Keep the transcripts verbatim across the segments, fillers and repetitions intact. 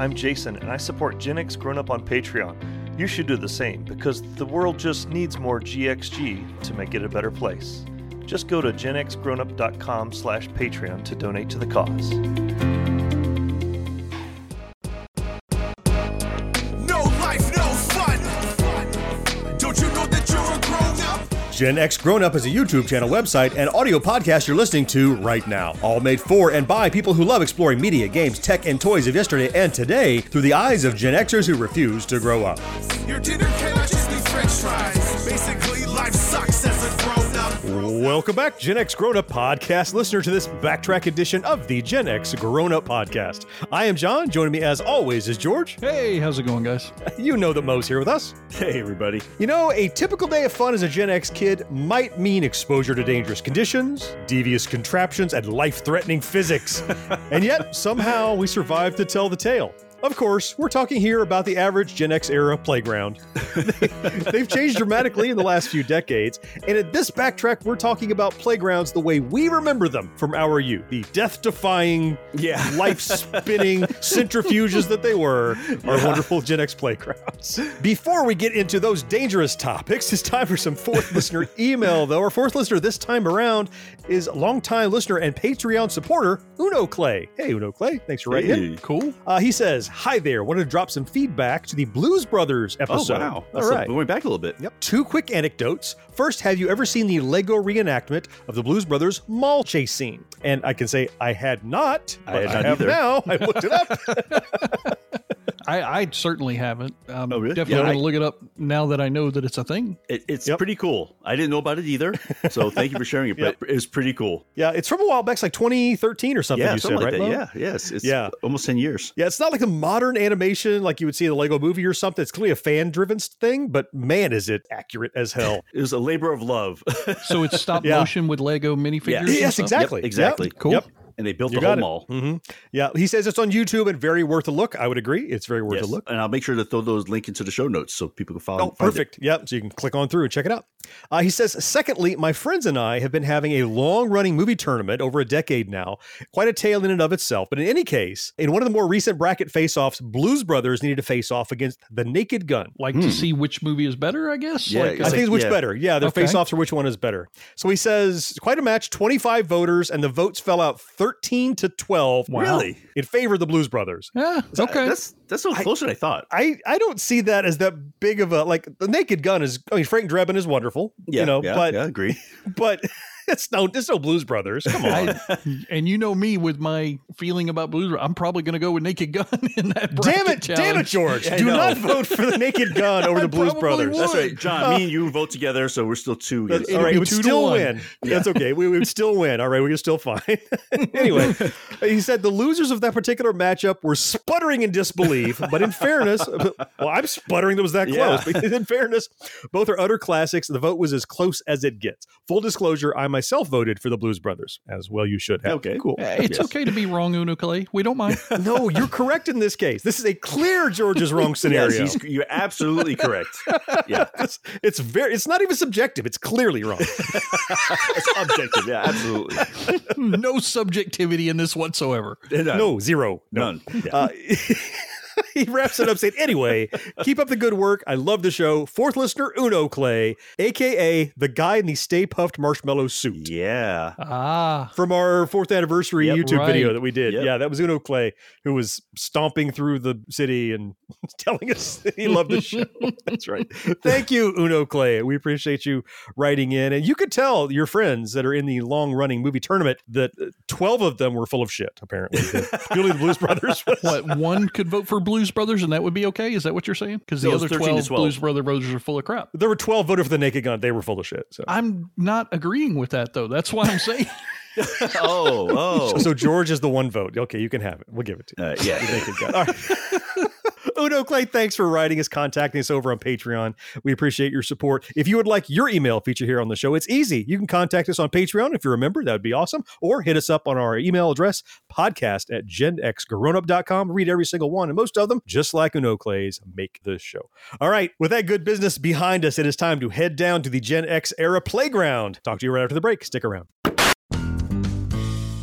I'm Jason, and I support Gen X Grown Up on Patreon. You should do the same, because the world just needs more G X G to make it a better place. Just go to genxgrownup.com slash Patreon to donate to the cause. No life, no fun. Don't you know that you're a grown-up? Gen X Grown Up is a YouTube channel, website, and audio podcast you're listening to right now. All made for and by people who love exploring media, games, tech, and toys of yesterday and today through the eyes of Gen Xers who refuse to grow up. Your dinner cannot just be french fries. Basically, life sucks as a grown-up. Welcome back, Gen X Grown Up podcast listener, to this backtrack edition of the Gen X Grown Up podcast. I am John. Joining me as always is George. Hey, how's it going, guys? You know that Mo's here with us. Hey, everybody. You know, a typical day of fun as a Gen X kid might mean exposure to dangerous conditions, devious contraptions, and life-threatening physics. And yet, somehow, we survived to tell the tale. Of course, we're talking here about the average Gen X era playground. They've changed dramatically in the last few decades, and at this backtrack, we're talking about playgrounds the way we remember them from our youth. The death-defying, Yeah. life-spinning centrifuges that they were, our wonderful Gen X playgrounds. Before we get into those dangerous topics, it's time for some fourth listener email, though. Our fourth listener this time around is longtime listener and Patreon supporter, Uno Clay. Hey, Uno Clay, thanks for writing in. Hey, cool. Uh, he says, hi there, wanted to drop some feedback to the Blues Brothers episode. Oh, wow. All So right. we went back a little bit. Yep. Two quick anecdotes. First, have you ever seen the Lego reenactment of the Blues Brothers mall chase scene? And I can say I had not, I but had I, not have either. now. I looked it up. I, I certainly haven't. I'm Oh, really? definitely Yeah, going I- to look it up now that I know that it's a thing. It, it's Yep. pretty cool. I didn't know about it either. So thank you for sharing it. Yep. But it's pretty cool. Yeah, it's from a while back. It's like twenty thirteen or something, Yeah, you something said, like right, that. Mo? Yeah, yes. It's Yeah. almost ten years. Yeah, it's not like a modern animation like you would see in a Lego movie or something. It's clearly a fan-driven thing, but man, is it accurate as hell. It was a labor of love. So it's stop Yeah. motion with Lego minifigures. Yeah. and Yes, stuff? exactly. Yep, exactly. Yep. Cool. Yep. And they built You the whole got it. mall. hmm Yeah, he says it's on YouTube and very worth a look. I would agree. It's very worth Yes. a look. And I'll make sure to throw those links into the show notes so people can follow. Oh, perfect. Yep. So you can click on through and check it out. Uh, he says, secondly, my friends and I have been having a long-running movie tournament over a decade now. Quite a tale in and of itself. But in any case, in one of the more recent bracket face-offs, Blues Brothers needed to face off against The Naked Gun. Like to see which movie is better, I guess. Yeah, like, it's I uh, think it's which yeah. better. Yeah, their Okay. face-offs are which one is better. So he says, quite a match, twenty-five voters, and the votes fell out thirteen to twelve. Wow. Really? In favor of the Blues Brothers. yeah, okay. That's that's a little closer than I thought. I, I don't see that as that big of a, like, The Naked Gun is, I mean, Frank Drebin is wonderful, Yeah, you know, yeah, but, yeah, I agree. but it's no, it's no Blues Brothers. Come on. I, and you know me with my feeling about Blues. I'm probably going to go with Naked Gun in that Damn bracket it, damn it, challenge. George. I Do know. not vote for The Naked Gun over I the Blues probably Brothers. would. That's right, John. me and you vote together, so we're still two. That's, against- all right, be we would two to still one. win. That's okay. We, we would still win. All right, we can still fine. Anyway, he said the losers of that particular matchup were sputtering in disbelief, but in fairness, well, I'm sputtering that was that Yeah. close. But in fairness, both are utter classics. The vote was as close as it gets. Full disclosure, I myself voted for the Blues Brothers, as well you should have. Okay. Cool. Uh, It's Yes. okay to be wrong, Uno Clay. We don't mind. No, you're correct in this case. This is a clear George's wrong scenario. Yes, he's, you're absolutely correct. Yeah, it's, it's very, it's not even subjective. It's clearly wrong. it's objective. Yeah, absolutely. No subjectivity in this whatsoever. No, zero. No. None. Yeah. Uh, he wraps it up saying, anyway, keep up the good work. I love the show. Fourth listener, Uno Clay, a k a the guy in the Stay Puffed Marshmallow suit. yeah. Ah, From our fourth anniversary Yep, YouTube right. video that we did. Yep. Yeah, that was Uno Clay, who was stomping through the city and telling us that he loved the show. That's right. Thank you, Uno Clay. We appreciate you writing in. And you could tell your friends that are in the long-running movie tournament that uh, twelve of them were full of shit, apparently. Purely the Blues Brothers. Was, what, one could vote for Blues Brothers and that would be okay? Is that what you're saying? Because the No, it's other thirteen to twelve, twelve. Blues Brother voters are full of crap. There were twelve voted for the Naked Gun. They were full of shit. So, I'm not agreeing with that, though. That's why I'm saying. Oh, oh. so George is the one vote. Okay, you can have it. We'll give it to you. Uh, yeah. The Naked Gun. All right. Uno Clay, thanks for writing us, contacting us over on Patreon. We appreciate your support. If you would like your email featured here on the show, it's easy. You can contact us on Patreon if you're a member. That would be awesome. Or hit us up on our email address, podcast at gen x grown up dot com. Read every single one, and most of them, just like Uno Clay's, make the show. All right, with that good business behind us, it is time to head down to the Gen X era playground. Talk to you right after the break. Stick around.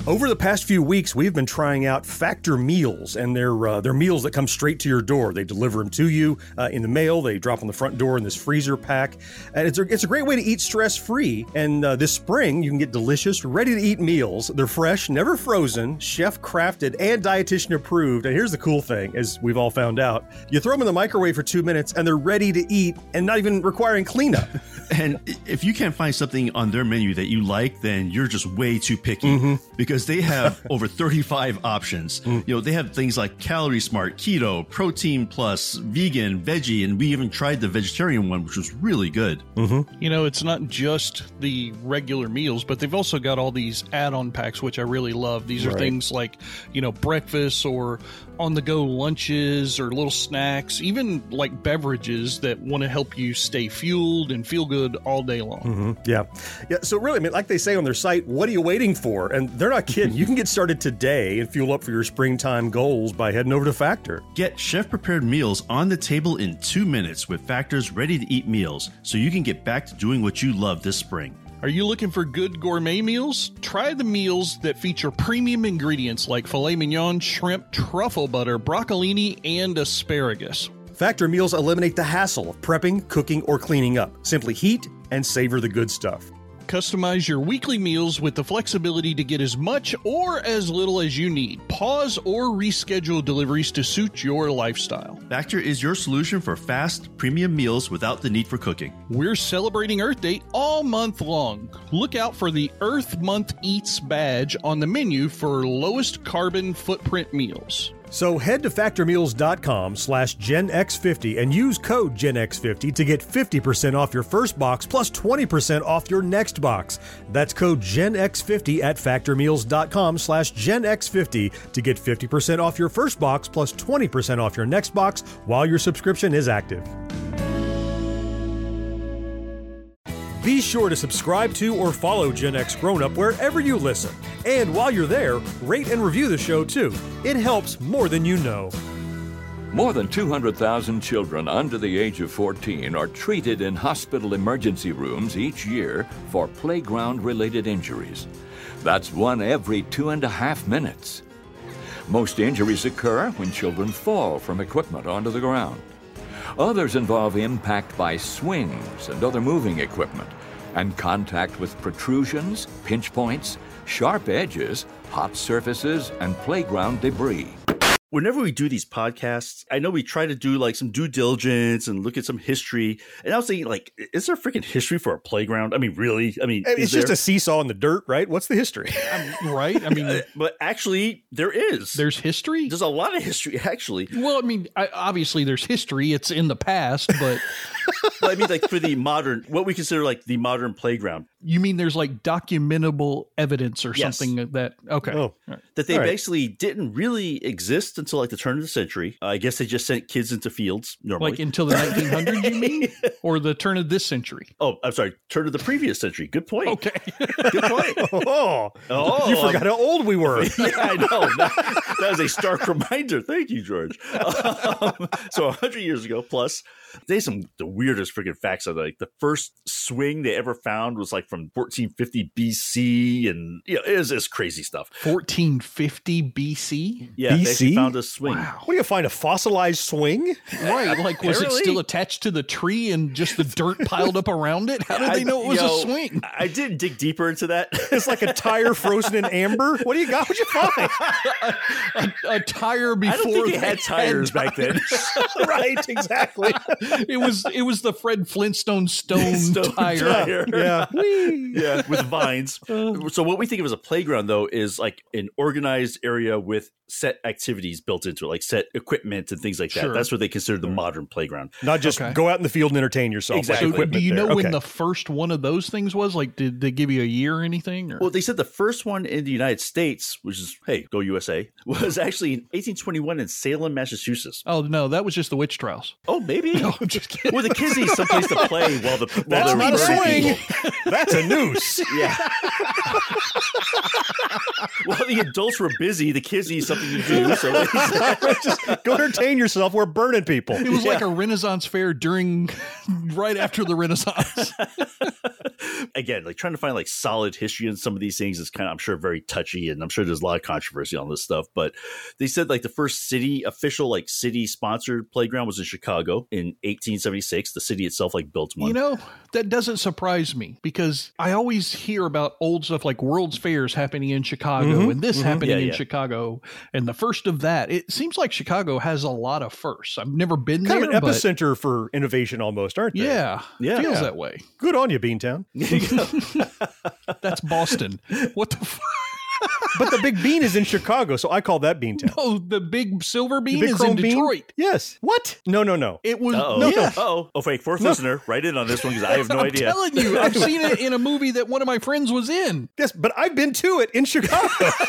Over the past few weeks, we've been trying out Factor meals, and they're uh, they're meals that come straight to your door. They deliver them to you uh, in the mail. They drop on the front door in this freezer pack, and it's a, it's a great way to eat stress-free. And uh, this spring, you can get delicious, ready-to-eat meals. They're fresh, never frozen, chef-crafted, and dietitian-approved. And here's the cool thing, as we've all found out, you throw them in the microwave for two minutes, and they're ready to eat, and not even requiring cleanup. And if you can't find something on their menu that you like, then you're just way too picky, mm-hmm. because they have over thirty-five options. Mm. You know, they have things like Calorie Smart, Keto, Protein Plus, Vegan, Veggie, and we even tried the vegetarian one, which was really good. Mm-hmm. You know, it's not just the regular meals, but they've also got all these add-on packs, which I really love. These are right. things like, you know, breakfast or on-the-go lunches or little snacks, even like beverages that want to help you stay fueled and feel good all day long. Mm-hmm. Yeah. Yeah. So really, I mean, like they say on their site, what are you waiting for? And they're not kidding. You can get started today and fuel up for your springtime goals by heading over to Factor. Get chef-prepared meals on the table in two minutes with Factor's ready-to-eat meals, so you can get back to doing what you love this spring. Are you looking for good gourmet meals? Try the meals that feature premium ingredients like filet mignon, shrimp, truffle butter, broccolini, and asparagus. Factor meals eliminate the hassle of prepping, cooking, or cleaning up. Simply heat and savor the good stuff. Customize your weekly meals with the flexibility to get as much or as little as you need. Pause or reschedule deliveries to suit your lifestyle. Factor is your solution for fast, premium meals without the need for cooking. We're celebrating Earth Day all month long. Look out for the Earth Month Eats badge on the menu for lowest carbon footprint meals. So head to factormeals.com slash Gen X fifty and use code Gen X fifty to get fifty percent off your first box plus twenty percent off your next box. That's code Gen X fifty at factormeals.com slash Gen X fifty to get fifty percent off your first box plus twenty percent off your next box while your subscription is active. Be sure to subscribe to or follow Gen X Grown Up wherever you listen. And while you're there, rate and review the show too. It helps more than you know. More than two hundred thousand children under the age of fourteen are treated in hospital emergency rooms each year for playground-related injuries. That's one every two and a half minutes. Most injuries occur when children fall from equipment onto the ground. Others involve impact by swings and other moving equipment, and contact with protrusions, pinch points, sharp edges, hot surfaces, and playground debris. Whenever we do these podcasts, I know we try to do like some due diligence and look at some history. And I was thinking, like, is there freaking history for a playground? I mean, really? I mean, it's just a seesaw in the dirt, right? What's the history? Right? I mean, but actually, there is. There's history? There's a lot of history, actually. Well, I mean, I, obviously there's history. It's in the past, but... Well, I mean, like for the modern, what we consider like the modern playground. You mean there's like documentable evidence or yes. something that, okay. Oh. That they All right. basically didn't really exist until like the turn of the century. Uh, I guess they just sent kids into fields normally. Like until the nineteen hundreds, you mean? Or the turn of this century? Oh, I'm sorry. Turn of the previous century. Good point. Okay. Good point. Oh, Oh, you forgot how old we were. Yeah, I know. That, that was a stark reminder. Thank you, George. Um, so one hundred years ago plus, they had some the weirdest freaking facts of like the first swing they ever found was like from fourteen fifty B C, and you know, it was this crazy stuff. fourteen fifty B C? Yeah, B C? they actually found a swing. Wow. What do you find, a fossilized swing? Right. Like, was it Apparently. still attached to the tree and just the dirt piled up around it? How did they know it was I, you a know, swing? I didn't dig deeper into that. It's like a tire frozen in amber. What do you got? What'd you find? a, a tire before I don't think they they had tires back then. Right, exactly. It was it was the Fred Flintstone stone, Stone tire. tire. Yeah. Whee! Yeah, with vines. So what we think of as a playground, though, is like an organized area with set activities built into it, like set equipment and things like that. Sure. That's what they consider the modern playground. Not just Okay. go out in the field and entertain yourself. Exactly. Like So equipment do you know there. when Okay. the first one of those things was? Like, did they give you a year or anything? Or? Well, they said the first one in the United States, which is, hey, go U S A, was actually in eighteen twenty-one in Salem, Massachusetts. Oh, no, that was just the witch trials. Oh, maybe. No, I'm just kidding. Well, the kids need someplace to play while the while That's they're not a murdering swing. people. That's a noose. Yeah. While the adults were busy, the kids need something to do. So they said, Just go entertain yourself. We're burning people. It was like a Renaissance fair during, right after the Renaissance. again, like trying to find like solid history in some of these things is kind of, I'm sure, very touchy, and I'm sure there's a lot of controversy on this stuff. But they said like the first city official, like city sponsored playground was in Chicago in eighteen seventy-six. The city itself like built one. You know, that doesn't surprise me because I always hear about old stuff like World's Fairs happening in Chicago Mm-hmm, and this mm-hmm. happening Yeah, in yeah. Chicago. And the first of that, it seems like Chicago has a lot of firsts. I've never been Kind there, of an but epicenter for innovation almost, aren't they? yeah, Yeah. feels Yeah. that way. Good on you, Beantown. That's Boston. What the fuck? But the big bean is in Chicago, so I call that Beantown. Oh, the big silver The bean big is chrome in bean? Detroit. Yes. What? No, no, no. It was Uh-oh. No, yeah. no. Oh, oh, wait, fourth No. listener, write in on this one because I have no I'm idea. telling you, I've seen it in a movie that one of my friends was in. Yes, but I've been to it in Chicago.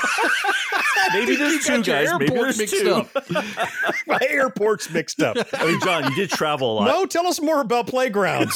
Maybe there's two Got your guys. Maybe airport there's mixed two. up. My airport's mixed up. I mean, John, you did travel a lot. No, tell us more about playgrounds.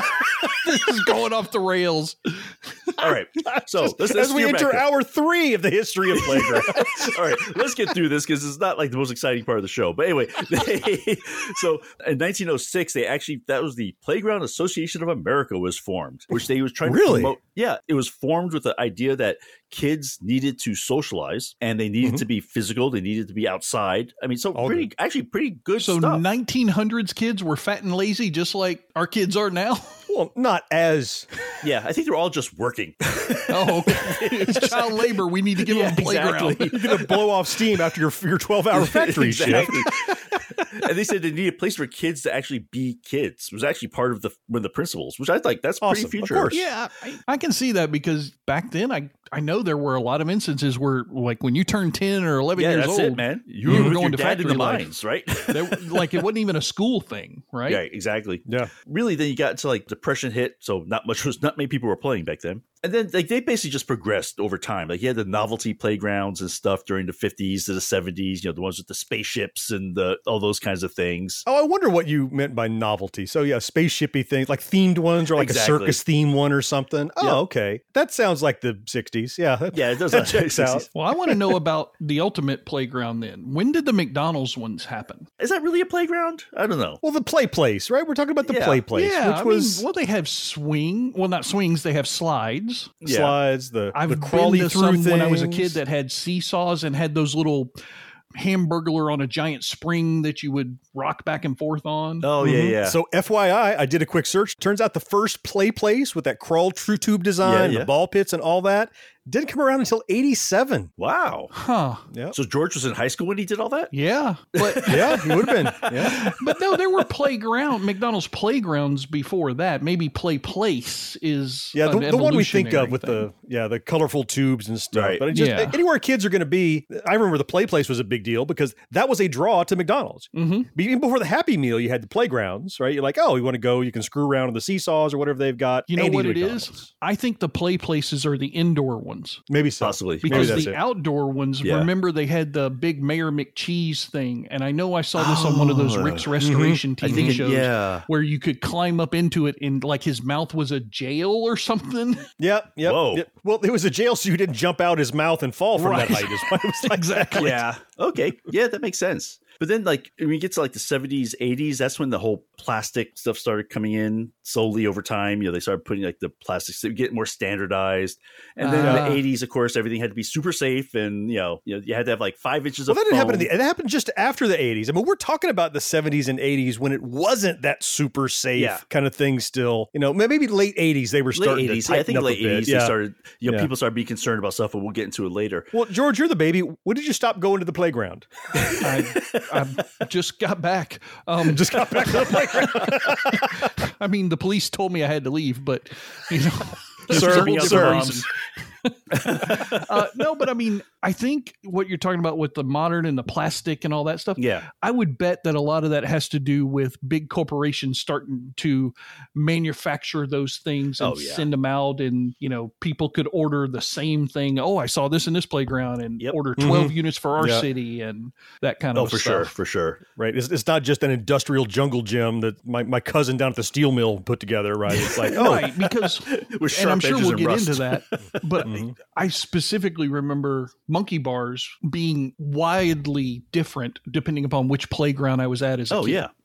This is going off the rails. All right. So let's, let's As we steer back enter here. hour three of the history of playgrounds. All right, let's get through this because it's not like the most exciting part of the show. But anyway, they, so in nineteen oh six, they actually, that was the Playground Association of America was formed, which they was trying Really? to promote. Yeah, it was formed with the idea that kids needed to socialize and they needed Mhm. to be physical. They needed to be outside. I mean, so All pretty, good. actually pretty good So stuff. nineteen hundreds kids were fat and lazy, just like our kids are now. Well, not as. Yeah, I think they're all just working. Oh, okay. It's child labor. We need to give Yeah, them a playground. exactly. You're going to blow off steam after your your twelve-hour factory Exactly. shift. And they said they need a place for kids to actually be kids. It was actually part of the one of the principles, which I like. That's Awesome, pretty of future. course. Yeah, I, I can see that because back then I, I know there were a lot of instances where like when you turned ten or eleven Yeah, years that's old, it, man. You, you were were with going your to dad in the factory life. mines, right? there, like it wasn't even a school thing, right? Yeah, exactly. Yeah. Really, then you got to like depression hit, so not much was not many people were playing back then. And then like they basically just progressed over time. Like you had the novelty playgrounds and stuff during the fifties to the seventies, you know, the ones with the spaceships and the all those kinds of things. Oh, I wonder what you meant by novelty. So, yeah, spaceshipy things, like themed ones or like Exactly. a circus theme one or something. Oh, Yeah. okay. That sounds like the sixties. Yeah. That, Yeah, it does that checks out. Well, I want to know about the ultimate playground then. When did the McDonald's ones happen? Is that really a playground? I don't know. Well, the play place, right? We're talking about the Yeah. play place, yeah, which I was mean, well, they have swing. Well, not swings. They have slides. Yeah. slides, the, I've the been crawly to through some things. when I was a kid that had seesaws and had those little hamburglar on a giant spring that you would rock back and forth on. Oh yeah, Mhm. yeah. So F Y I, I did a quick search. Turns out the first play place with that crawl true tube design, Yeah, yeah. the ball pits and all that didn't come around until eighty-seven. Wow. Huh. Yeah. So George was in high school when he did all that? Yeah. But Yeah, he would have been. Yeah. but no, there were playground McDonald's playgrounds before that. Maybe Play Place is Yeah, the, an the one we think of evolutionary with thing. the yeah the colorful tubes and stuff. Right. But it just Yeah. anywhere kids are going to be. I remember the play place was a big deal because that was a draw to McDonald's. Mhm. Even before the Happy Meal, you had the playgrounds, right? You're like, oh, you want to go? You can screw around on the seesaws or whatever they've got. You know and what eat it at is? McDonald's. I think the play places are the indoor ones. Maybe so. Possibly. Because that's the it. outdoor ones, Yeah. remember they had the big Mayor McCheese thing, and I know I saw this on one of those Oh. Rick's Restoration I T V think it, shows yeah. where you could climb up into it and like his mouth was a jail or something. Yep. Yep. Whoa. yep. Well, it was a jail, so you didn't jump out his mouth and fall from Right. that height. Is why it was like Exactly. Yeah. Okay. Yeah, that makes sense. But then, like, when you get to like the seventies, eighties, that's when the whole plastic stuff started coming in slowly over time. You know, they started putting like the plastics to get more standardized. And then in Ah. the eighties, of course, everything had to be super safe. And, you know, you, know, you had to have like five inches Well, of that didn't happen. In foam. the, it happened just after the eighties. I mean, we're talking about the seventies and eighties when it wasn't that super safe Yeah. kind of thing. Still, you know, maybe late eighties they were Late starting eighties. to Yeah, I tighten think up late a bit. eighties, Yeah. they started, you know, Yeah. people started being concerned about stuff, but we'll get into it later. Well, George, you're the baby. When did you stop going to the playground? I, I just got back. Um, Just got back to the playground. I mean, the police told me I had to leave, but you know, Sir, there's a whole sir. different reason. uh, no, but I mean, I think what you're talking about with the modern and the plastic and all that stuff. Yeah. I would bet that a lot of that has to do with big corporations starting to manufacture those things and Oh, yeah. send them out, and you know, people could order the same thing. Oh, I saw this in this playground, and Yep. order twelve Mhm. units for our Yeah. city and that kind of Oh, for stuff. sure. For sure. Right. It's, it's not just an industrial jungle gym that my, my cousin down at the steel mill put together, right? It's like, oh, Right, because With and I'm sharp sure edges we'll and get rust. into that. But Mhm. I specifically remember monkey bars being widely different depending upon which playground I was at as a Oh, kid. yeah.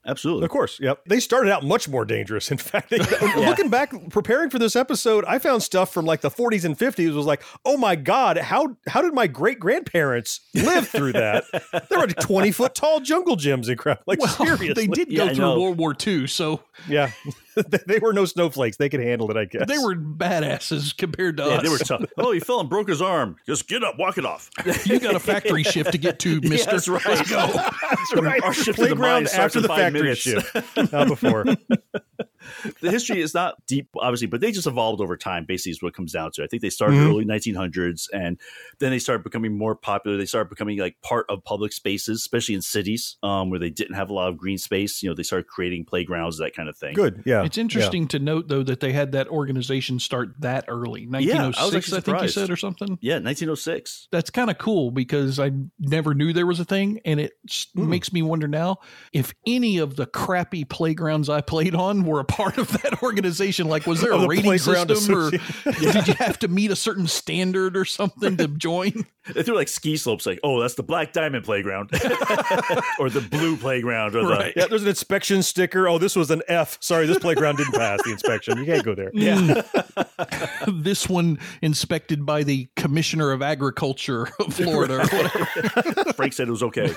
absolutely. Of course, yep. They started out much more dangerous. In fact, they, yeah. looking back, preparing for this episode, I found stuff from like the forties and fifties. Was like, oh my God, how how did my great grandparents live through that? There were twenty foot tall jungle gyms and crap. Like, well, seriously, they did go yeah, through World War Two, so yeah. They were no snowflakes. They could handle it, I guess. They were badasses compared to yeah, us. They were tough. Oh, he fell and broke his arm. Just get up, walk it off. You got a factory shift to get to, mister. Yeah, that's right. Let's go. That's right. Our shift Playground to the after the factory minutes. shift. Not before. The history is not deep, obviously, but they just evolved over time, basically, is what it comes down to. I think they started Mm-hmm. early nineteen hundreds, and then they started becoming more popular. They started becoming like part of public spaces, especially in cities um, where they didn't have a lot of green space. You know, they started creating playgrounds, that kind of thing. Good, yeah. It's interesting yeah. to note, though, that they had that organization start that early. Yeah, nineteen oh I was six, actually I think you surprised. said, or something. Yeah, nineteen oh six. That's kind of cool because I never knew there was a thing. And it mm. makes me wonder now if any of the crappy playgrounds I played on were a part of that organization. Like, was there Of a the rating playground system or association. did you have to meet a certain standard or something to join? They threw like ski slopes, like, oh, that's the Black Diamond playground or the blue playground. Or Right. the, Yeah, there's an inspection sticker. Oh, this was an F. Sorry, this playground didn't pass the inspection. You can't go there. yeah. This one inspected by the Commissioner of Agriculture of Florida or whatever. Frank said it was okay.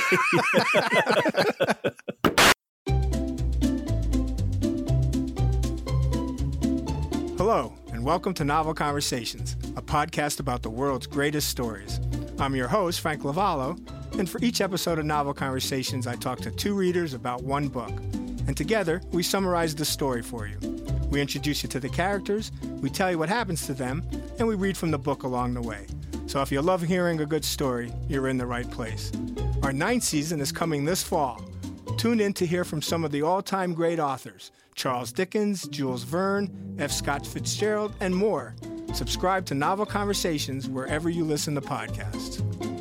Hello, and welcome to Novel Conversations, a podcast about the world's greatest stories. I'm your host, Frank Lavallo, and for each episode of Novel Conversations, I talk to two readers about one book. And together, we summarize the story for you. We introduce you to the characters, we tell you what happens to them, and we read from the book along the way. So if you love hearing a good story, you're in the right place. Our ninth season is coming this fall. Tune in to hear from some of the all-time great authors, Charles Dickens, Jules Verne, F. Scott Fitzgerald, and more. Subscribe to Novel Conversations wherever you listen to podcasts.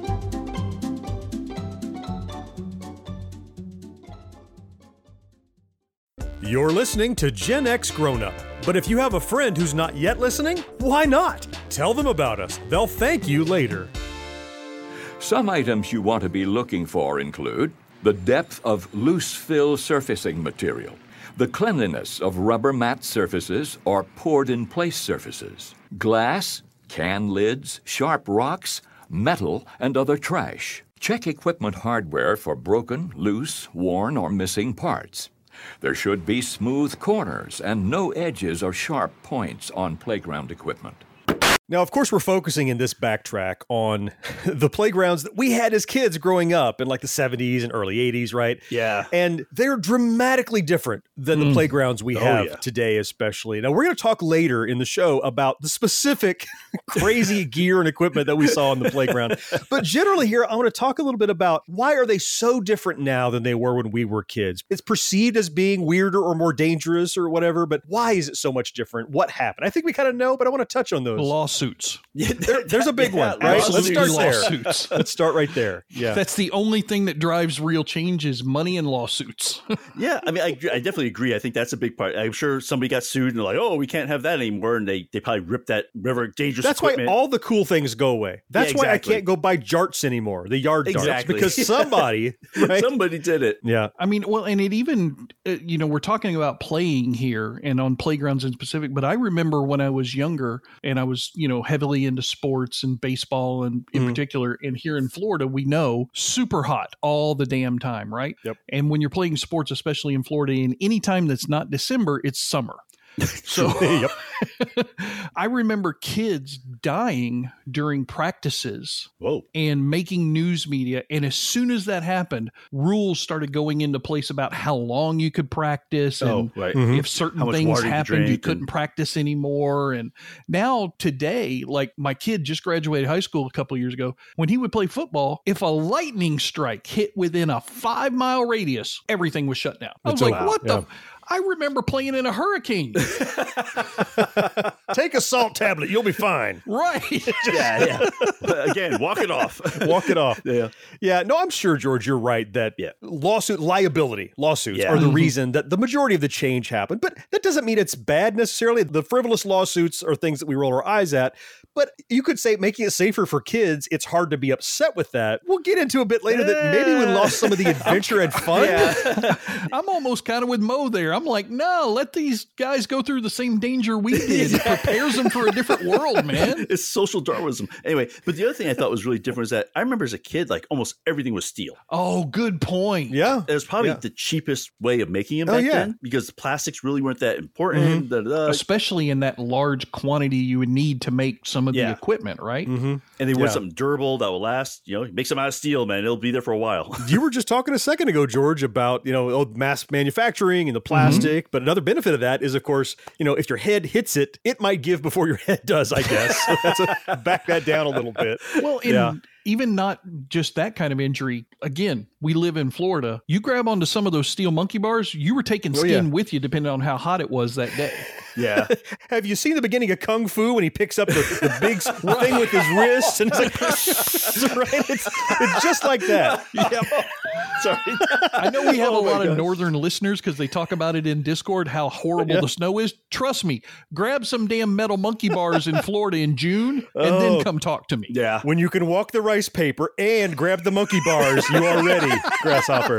You're listening to Gen X Grown Up. But if you have a friend who's not yet listening, why not? Tell them about us. They'll thank you later. Some items you want to be looking for include the depth of loose fill surfacing material, the cleanliness of rubber mat surfaces or poured-in-place surfaces, glass, can lids, sharp rocks, metal, and other trash. Check equipment hardware for broken, loose, worn, or missing parts. There should be smooth corners and no edges or sharp points on playground equipment. Now, of course, we're focusing in this backtrack on the playgrounds that we had as kids growing up in like the seventies and early eighties, right? Yeah. And they're dramatically different than the playgrounds we Oh, have yeah. today, especially. Now, we're going to talk later in the show about the specific crazy gear and equipment that we saw on the playground. But generally here, I want to talk a little bit about why are they so different now than they were when we were kids? It's perceived as being weirder or more dangerous or whatever, but why is it so much different? What happened? I think we kind of know, but I want to touch on those. Lawsuits. Yeah, There, there's a big yeah, one, right? Let's absolutely start there. lawsuits. Let's start right there. Yeah. That's the only thing that drives real change is money and lawsuits. Yeah, I mean, I, I definitely agree. I think that's a big part. I'm sure somebody got sued and they're like, oh, we can't have that anymore. And they, they probably ripped that river dangerous That's equipment. why all the cool things go away. That's Yeah, why I exactly. can't go buy jarts anymore, the yard darts, Exactly. because somebody, right? Somebody did it. yeah. I mean, well, and it even, uh, you know, we're talking about playing here and on playgrounds in specific, but I remember when I was younger and I was, you know, heavily into sports and baseball and in Mhm. particular, and here in Florida, we know super hot all the damn time, right? Yep. And when you're playing sports, especially in Florida, in any time that's not December, it's summer. So Yep. I remember kids dying during practices Whoa. and making news media. And as soon as that happened, rules started going into place about how long you could practice and Oh, right. Mhm. if certain How much things water you happened, you drink couldn't and- practice anymore. And now today, like my kid just graduated high school a couple of years ago, when he would play football, if a lightning strike hit within a five mile radius, everything was shut down. I was That's like, a- what yeah. the? I remember playing in a hurricane. Take a salt tablet. You'll be fine. Right. Yeah, yeah. But again, walk it off. Walk it off. Yeah. Yeah, no, I'm sure, George, you're right that Yeah. lawsuit liability lawsuits Yeah. are the Mhm. reason that the majority of the change happened. But that doesn't mean it's bad necessarily. The frivolous lawsuits are things that we roll our eyes at. but you could say making it safer for kids, it's hard to be upset with that. We'll get into a bit later that maybe we lost some of the adventure and fun. Yeah. I'm almost kind of with Mo there. I'm like, no, let these guys go through the same danger we did. It prepares them for a different world, man. It's social Darwinism. Anyway, but the other thing I thought was really different is that I remember as a kid, like almost everything was steel. Oh, good point. Yeah. It was probably Yeah. the cheapest way of making them Oh, back yeah. then because the plastics really weren't that important. Da, da, da. Especially in that large quantity you would need to make some of Yeah. the equipment, right? Mm-hmm. And they want Yeah. something durable that will last. You know, make some out of steel, man. It'll be there for a while. You were just talking a second ago, George, about, you know, oh, mass manufacturing and the plastic. But another benefit of that is, of course, you know, if your head hits it, it might give before your head does, I guess. So that's a, back that down a little bit. Well, and Yeah. even not just that kind of injury. Again, we live in Florida. You grab onto some of those steel monkey bars, you were taking Oh, skin yeah. with you depending on how hot it was that day. Yeah. Have you seen the beginning of Kung Fu when he picks up the, the big s- thing with his wrist and it's like, right? It's, it's just like that. Yeah. Sorry. I know we have Oh a my lot of gosh. northern listeners because they talk about it in Discord, how horrible Yeah. the snow is. Trust me, grab some damn metal monkey bars in Florida in June and Oh. then come talk to me. Yeah. When you can walk the rice paper and grab the monkey bars, you are ready, Grasshopper.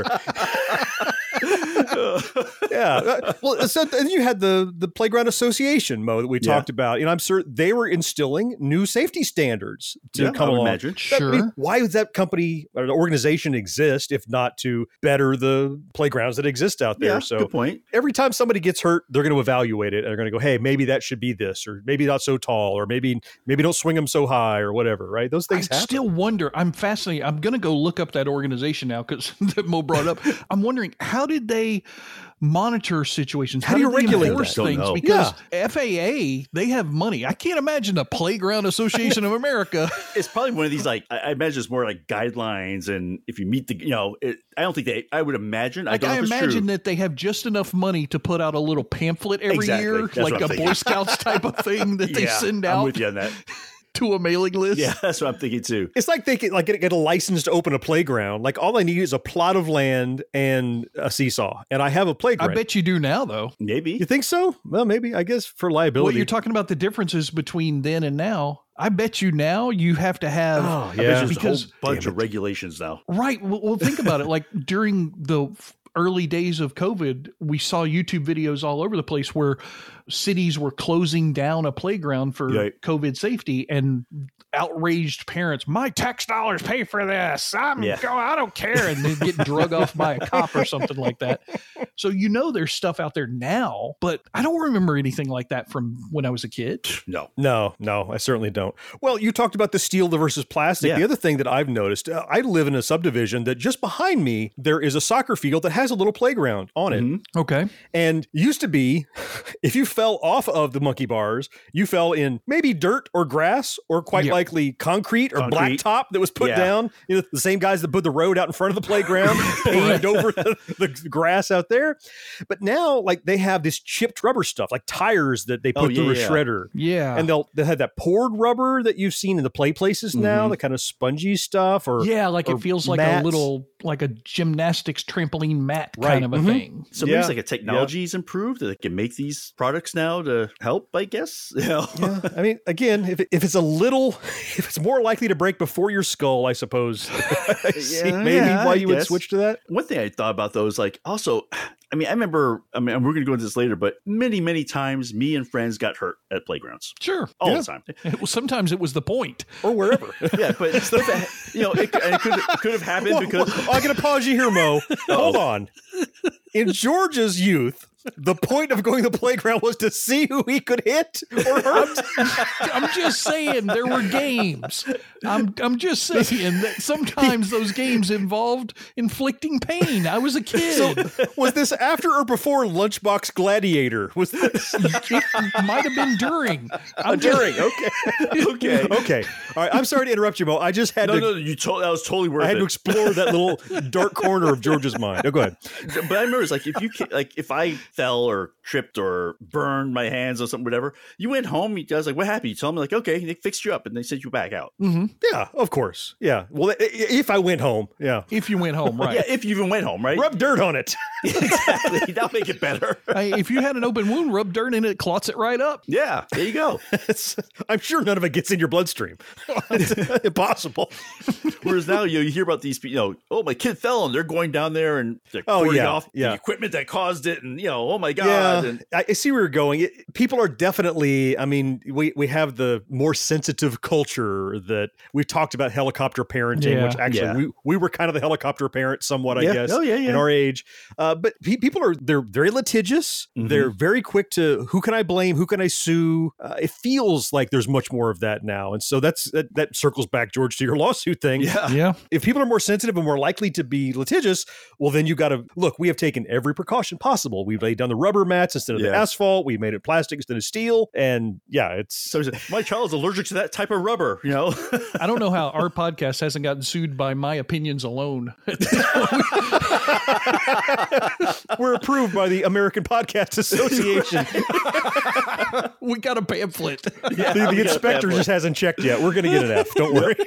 Yeah. Uh, Well, so then you had the the Playground Association, Mo, that we Yeah. talked about. And I'm sure they were instilling new safety standards to Yeah, come I would along. imagine. That- I mean, Sure. why would that company or the organization exist if not to better the playgrounds that exist out there? Yeah. so Good point. every time somebody gets hurt, they're going to evaluate it and they're going to go, hey, maybe that should be this, or maybe not so tall, or maybe maybe don't swing them so high, or whatever, right? Those I things happen. still wonder. I'm fascinated. I'm going to go look up that organization now because that Mo brought up. I'm wondering, how did they monitor situations? How do you did they regulate enforce that? Don't things? know. Because F A A, they have money. I can't imagine the Playground Association of America. It's probably one of these, like, I I imagine it's more like guidelines. And if you meet the, you know, it, I don't think they, I would imagine, Like, I I, don't know if it's imagine true. that they have just enough money to put out a little pamphlet every Exactly. year, That's like what a I'm thinking. Boy Scouts type of thing that they Yeah, send I'm out with you on that. to a mailing list. Yeah, that's what I'm thinking too. It's like they get like get, get a license to open a playground. Like all I need is a plot of land and a seesaw, and I have a I playground. bet you do now, though. Maybe. You think so? Well, maybe. I guess for liability. What you're talking about the differences between then and now. I bet you now you have to have Oh, I bet yeah. there's because- a whole bunch Damn of regulations now. right. Well, well, think about it. Like during the f- early days of COVID, we saw YouTube videos all over the place where cities were closing down a playground for Right. COVID safety, and outraged parents, my tax dollars pay for this. I'm Yeah. go, I don't care. And they get drug off by a cop or something like that. So, you know, there's stuff out there now, but I don't remember anything like that from when I was a kid. No. No, no, I certainly don't. Well, you talked about the steel versus plastic. Yeah. The other thing that I've noticed, uh, I live in a subdivision that just behind me, there is a soccer field that has a little playground on it. Mhm. Okay. And used to be, if you fell off of the monkey bars, you fell in maybe dirt or grass or quite Yeah. likely concrete or Concrete. blacktop that was put Yeah. down. You know, the same guys that put the road out in front of the playground, paved over the, the grass out there. But now, like, they have this chipped rubber stuff, like tires that they Oh, put through yeah, a yeah. shredder. Yeah. And they'll they have that poured rubber that you've seen in the play places now, Mhm. the kind of spongy stuff, or yeah, like or it feels like mats. a little, like a gymnastics trampoline mat Right. kind of a Mhm. thing. So Yeah. maybe it's like a technology's improved that they can make these products now to help, I guess. You know? yeah, I mean, again, if, it, if it's a little, if it's more likely to break before your skull, I suppose. I see Yeah, maybe yeah, why I you would guess. switch to that. One thing I thought about though is like also, I mean, I remember, I mean, we're going to go into this later, but many, many times me and friends got hurt at playgrounds Sure. all Yeah. the time. It was, sometimes it was the point. Or wherever. Yeah, but if it, you know, it, it could could have happened Whoa, because whoa, I'm going to pause you here, Mo. Hold on. In George's youth, the point of going to the playground was to see who he could hit or hurt. I'm just saying there were games. I'm I'm just saying that sometimes those games involved inflicting pain. I was a kid. Was this after or before Lunchbox Gladiator? Was this It might have been during. I'm just- during? Okay. okay. Okay. All right. I'm sorry to interrupt you, Mo. I just had No, to. no, you told that was totally worth I had it. to explore that little dark corner of George's mind. Oh, go ahead. But I remember it's like if you ca- like if I fell or tripped or burned my hands or something, whatever. You went home. I was like, what happened? You tell them like, okay, they fixed you up and they sent you back out. Mm-hmm. Yeah, of course. Yeah. Well, if I went home, yeah. If you went home, right. Yeah, if you even went home, right? Rub dirt on it. Exactly. That'll make it better. Hey, if you had an open wound, rub dirt in it, clots it right up. Yeah, there you go. I'm sure none of it gets in your bloodstream. It's impossible. Whereas now you, know, you hear about these, you know, oh, my kid fell and they're going down there and they're oh, cording yeah, off yeah. the equipment that caused it. And, you know, oh my God. Yeah, and, I see where you're going. It, people are definitely, I mean, we, we have the more sensitive culture that we've talked about helicopter parenting, Yeah. which actually Yeah. we, we were kind of the helicopter parent somewhat, I Yeah. guess, Oh, yeah, yeah. in our age. Uh, but pe- people are, they're very litigious. Mhm. They're very quick to, who can I blame? Who can I sue? Uh, it feels like there's much more of that now. And so that's, that, that circles back, George, to your lawsuit thing. Yeah. Yeah. If people are more sensitive and more likely to be litigious, well, then you got to look, we have taken every precaution possible. We've laid down the rubber mats instead of the Yeah. asphalt. We made it plastic instead of steel. And yeah, it's So he's like, my child's allergic to that type of rubber, you know? I don't know how our podcast hasn't gotten sued by my opinions alone. we're approved by the American Podcast Association. We got a pamphlet. Yeah, the we the got a inspector pamphlet. just hasn't checked yet. We're going to get an F. Don't worry.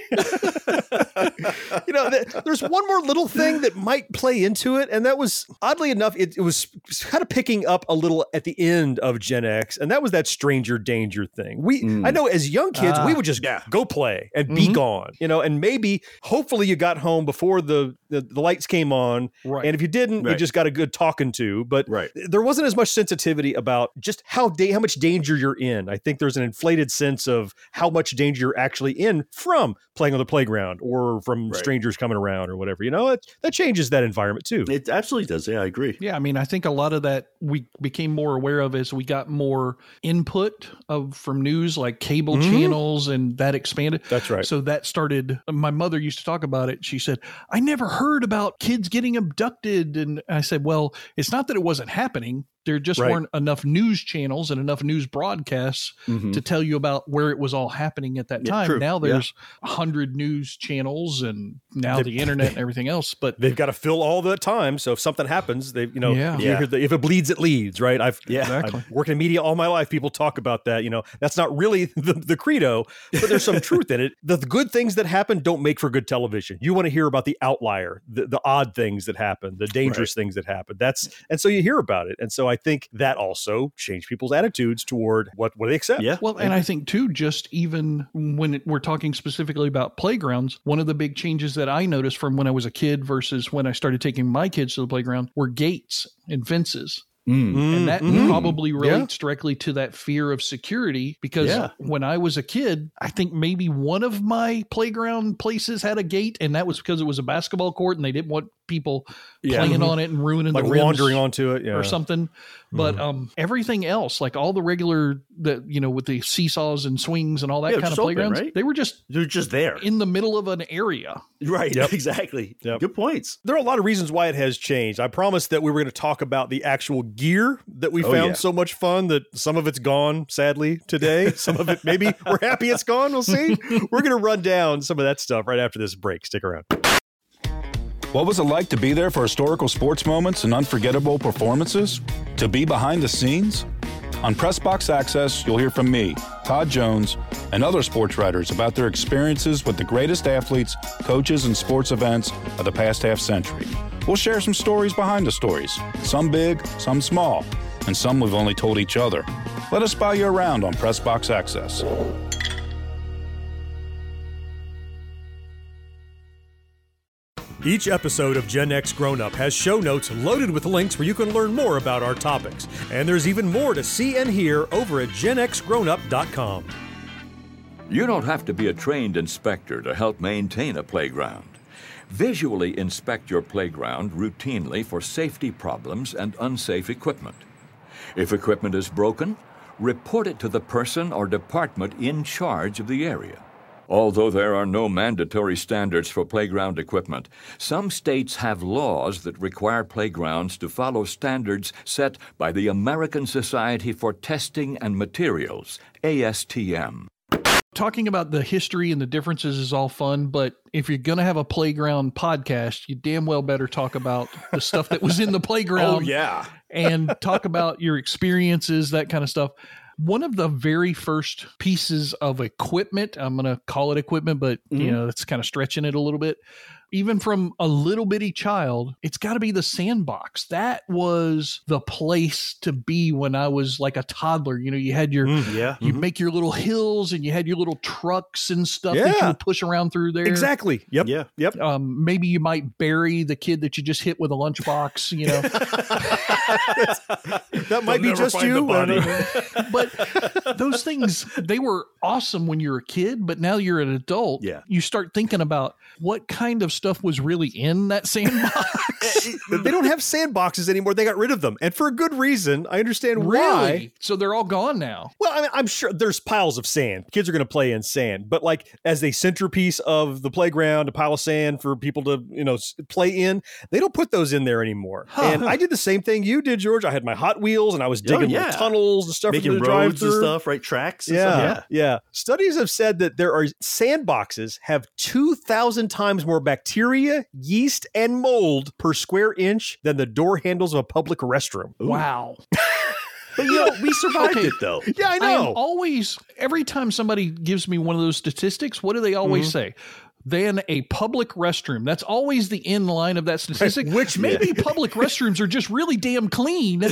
you know, th- there's one more little thing that might play into it. And that was, oddly enough, it, it was kind of picking up a little at the end of Gen X. And that was that stranger danger thing. We, Mm. I know as young kids, Ah, we would just yeah. go play and be Mhm. gone, you know, and maybe, hopefully you got home before the, the, the lights came on. Right. And if you didn't, you Right. just got a good talking to. But Right. there wasn't as much sensitivity about just how da- how much danger you're in. I think there's an inflated sense of how much danger you're actually in from playing on the playground or from Right. strangers coming around or whatever. You know, it, that changes that environment too. It absolutely does. Yeah, I agree. Yeah, I mean, I think a lot of that we became more aware of as we got more input of from news, like cable Mhm. channels, and that expanded. That's right. So that started. My mother used to talk about it. She said, "I never heard about kids getting abducted," and I said, "Well, it's not that it wasn't happening. There just Right. weren't enough news channels and enough news broadcasts Mhm. to tell you about where it was all happening at that Yeah, time. true. Now Yeah. there's a hundred news channels and now They- the internet and everything else. But They've got to fill all the time. So if something happens, they, you know, Yeah. you Yeah. hear the, if it bleeds, it leads, right? I've, Yeah. Exactly. I've worked in media all my life. People talk about that. You know, that's not really the, the credo, but there's some truth in it. The, the good things that happen don't make for good television. You want to hear about the outlier, the, the odd things that happen, the dangerous things that happen. That's, and so you hear about it. And so I think that also changed people's attitudes toward what, what they accept. Yeah. Well, and I think too, just even when it, we're talking specifically about playgrounds, one of the big changes that I noticed from when I was a kid versus when I started taking my kids to the playground were gates and fences. Mm. And that Mhm. probably Yeah. relates directly to that fear of security because Yeah. when I was a kid, I think maybe one of my playground places had a gate, and that was because it was a basketball court and they didn't want people Yeah. playing Mhm. on it and ruining Like the rims wandering onto it. Yeah. or something. But Mhm. um, everything else, like all the regular, that you know, with the seesaws and swings and all that Yeah, kind of just open, playgrounds, right? they were just They're just there. in the middle of an area. Right. Yep. Exactly. Yep. Good points. There are a lot of reasons why it has changed. I promised that we were going to talk about the actual gear that we Oh, found yeah. so much fun that some of it's gone, sadly, today. Some of it, maybe we're happy it's gone. We'll see. We're going to run down some of that stuff right after this break. Stick around. What was it like to be there for historical sports moments and unforgettable performances? To be behind the scenes? On Pressbox Access, you'll hear from me, Todd Jones, and other sports writers about their experiences with the greatest athletes, coaches, and sports events of the past half century. We'll share some stories behind the stories, some big, some small, and some we've only told each other. Let us spy you around on Pressbox Access. Each episode of Gen X Grown Up has show notes loaded with links where you can learn more about our topics. And there's even more to see and hear over at gen x grown up dot com. You don't have to be a trained inspector to help maintain a playground. Visually inspect your playground routinely for safety problems and unsafe equipment. If equipment is broken, report it to the person or department in charge of the area. Although there are no mandatory standards for playground equipment, some states have laws that require playgrounds to follow standards set by the American Society for Testing and Materials, A S T M. Talking about the history and the differences is all fun, but if you're going to have a playground podcast, you damn well better talk about the stuff that was in the playground. Oh, yeah. And talk about your experiences, that kind of stuff. One of the very first pieces of equipment, I'm going to call it equipment, but mm-hmm. you know, it's kind of stretching it a little bit. Even from a little bitty child, it's got to be the sandbox. That was the place to be when I was like a toddler. You know, you had your, Mm, yeah. you Mhm. make your little hills and you had your little trucks and stuff Yeah. that you would push around through there. Exactly. Yep. Yeah. Yep. Um, maybe you might bury the kid that you just hit with a lunchbox, you know. That might be never just find you. the I don't body. know. But those things, they were awesome when you were a kid, but now you're an adult. Yeah. You start thinking about what kind of stuff was really in that sandbox. They don't have sandboxes anymore. They got rid of them. And for a good reason. I understand why. Really? So they're all gone now. Well, I mean, I'm sure there's piles of sand. Kids are going to play in sand, but like as a centerpiece of the playground, a pile of sand for people to, you know, s- play in, they don't put those in there anymore. Huh. And I did the same thing you did, George. I had my Hot Wheels and I was Oh, digging yeah. little tunnels and stuff for Making them to drive roads and through. stuff, right? Tracks. And Yeah, stuff. yeah. Studies have said that there are sandboxes have two thousand times more bacteria, yeast, and mold per square inch than the door handles of a public restroom. Wow. But you know, we survived Okay. it though. Yeah, I I am know. always, every time somebody gives me one of those statistics, what do they always Mm-hmm. say? Than a public restroom. That's always the end line of that statistic. Which- maybe public restrooms are just really damn clean,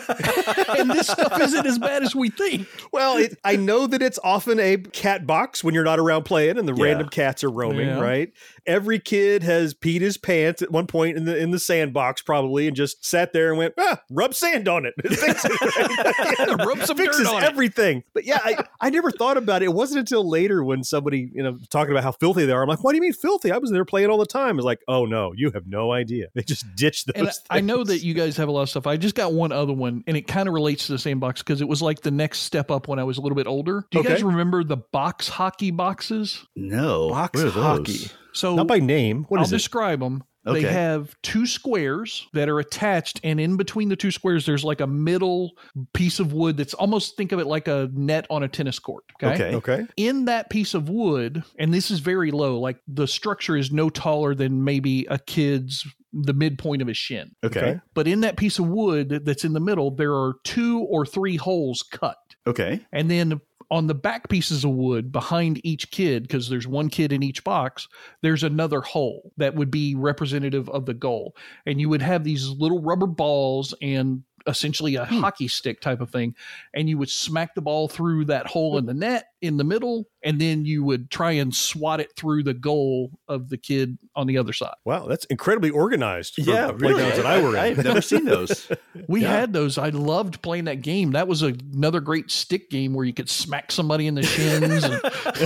and this stuff isn't as bad as we think. Well, it, I know that it's often a cat box when you're not around playing and the Yeah. random cats are roaming, Yeah. right? Every kid has peed his pants at one point in the in the sandbox probably and just sat there and went, ah, rub sand on it. It fixes, right? Rub some fixes dirt on it. everything. But yeah, I, I never thought about it. It wasn't until later when somebody, you know, talking about how filthy they are. I'm like, what do you mean filthy? I was there playing all the time. It's like, oh no, you have no idea. They just ditched those And things. I know that you guys have a lot of stuff. I just got one other one, and it kind of relates to the sandbox because it was like the next step up when I was a little bit older. Do you Okay. guys remember the box hockey boxes? No. Box What are those? hockey. So Not by name. What I'll is it? describe them. Okay. They have two squares that are attached, and in between the two squares, there's like a middle piece of wood that's almost, think of it like a net on a tennis court. Okay. Okay. Okay. In that piece of wood, and this is very low, like the structure is no taller than maybe a kid's, the midpoint of his shin. Okay. Okay. But in that piece of wood that's in the middle, there are two or three holes cut. Okay. And then on the back pieces of wood behind each kid, because there's one kid in each box, there's another hole that would be representative of the goal. And you would have these little rubber balls and essentially a hockey stick type of thing. And you would smack the ball through that hole in the net in the middle. And then you would try and swat it through the goal of the kid on the other side. Wow, that's incredibly organized for Yeah, the really. playgrounds that I were in. I've never seen those. We Yeah. had those. I loved playing that game. That was a, another great stick game where you could smack somebody in the shins. And,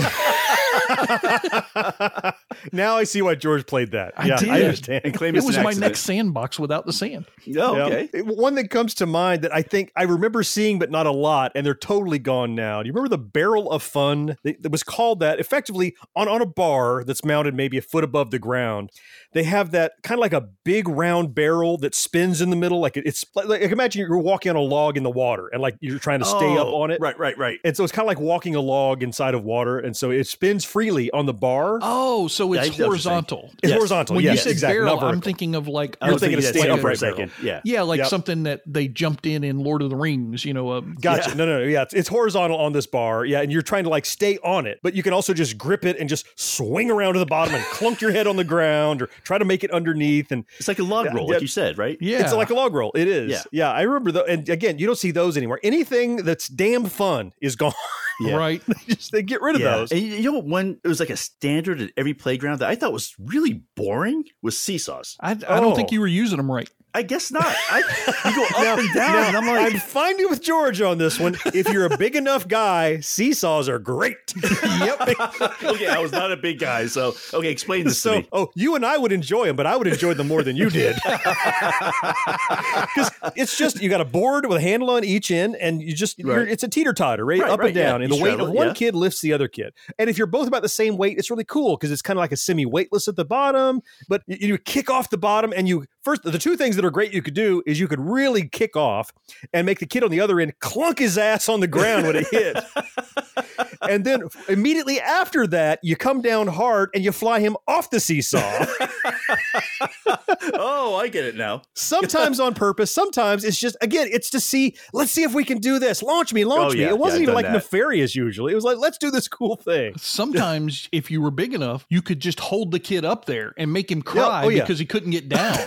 Now I see why George played that. I yeah, did. I understand. And claim it it's was an my accident. next sandbox without the sand. Oh, Yeah. okay. It- One that comes to mind that I think I remember seeing, but not a lot, and they're totally gone now. Do you remember the Barrel of Fun? It it was called that effectively on, on a bar that's mounted maybe a foot above the ground. They have that kind of like a big round barrel that spins in the middle. Like it- it's like, like imagine you're walking on a log in the water and like you're trying to stay up Oh, on it. Right, right, right. And so it's kind of like walking a log inside of water. And so it spins freely on the bar. Oh, so Yeah, I it's know what you're saying. horizontal. It's yes. horizontal. When yes, you said exactly. barrel, not I'm vertical. thinking of like I was thinking thinking of that stand stand up for a upright second. Yeah. yeah, like Yep. something that they jumped in in Lord of the Rings. You know, um, Gotcha. Yeah. No, no, no. Yeah, it's, it's horizontal on this bar. Yeah, and you're trying to like stay on it, but you can also just grip it and just swing around to the bottom and clunk your head on the ground or try to make it underneath. And It's like a log Yeah, roll, yeah. like you said, right? yeah, it's like a log roll. It is. Yeah. Yeah, I remember though. And again, you don't see those anymore. Anything that's damn fun is gone. Yeah. right. just they get rid of Yeah. those. And you know what? One, it was like a standard at every playground that I thought was really boring was seesaws. I, I don't Oh. think you were using them right. I guess not. I, you go up and down, Now, and I'm like, I'm finding with George on this one. If you're a big enough guy, seesaws are great. Yep. okay, I was not a big guy, so okay, explain this to So, me. oh, you and I would enjoy them, but I would enjoy them more than you did. Because it's just, you got a board with a handle on each end, and you just, you're, Right. it's a teeter totter, right? Right, Up right, and down. yeah. And the You weight straddle of it, one yeah. kid lifts the other kid. And if you're both about the same weight, it's really cool because it's kind of like a semi weightless at the bottom. But you, you kick off the bottom, and you first, the two things that are great you could do is you could really kick off and make the kid on the other end clunk his ass on the ground when it hits. And then immediately after that, you come down hard and you fly him off the seesaw. Oh, I get it now. Sometimes on purpose. Sometimes it's just, again, it's to see, let's see if we can do this. Launch me, launch Oh, me. yeah. It wasn't Yeah, even I've like done that. nefarious usually. It was like, let's do this cool thing. Sometimes, if you were big enough, you could just hold the kid up there and make him cry oh, yeah. because he couldn't get down.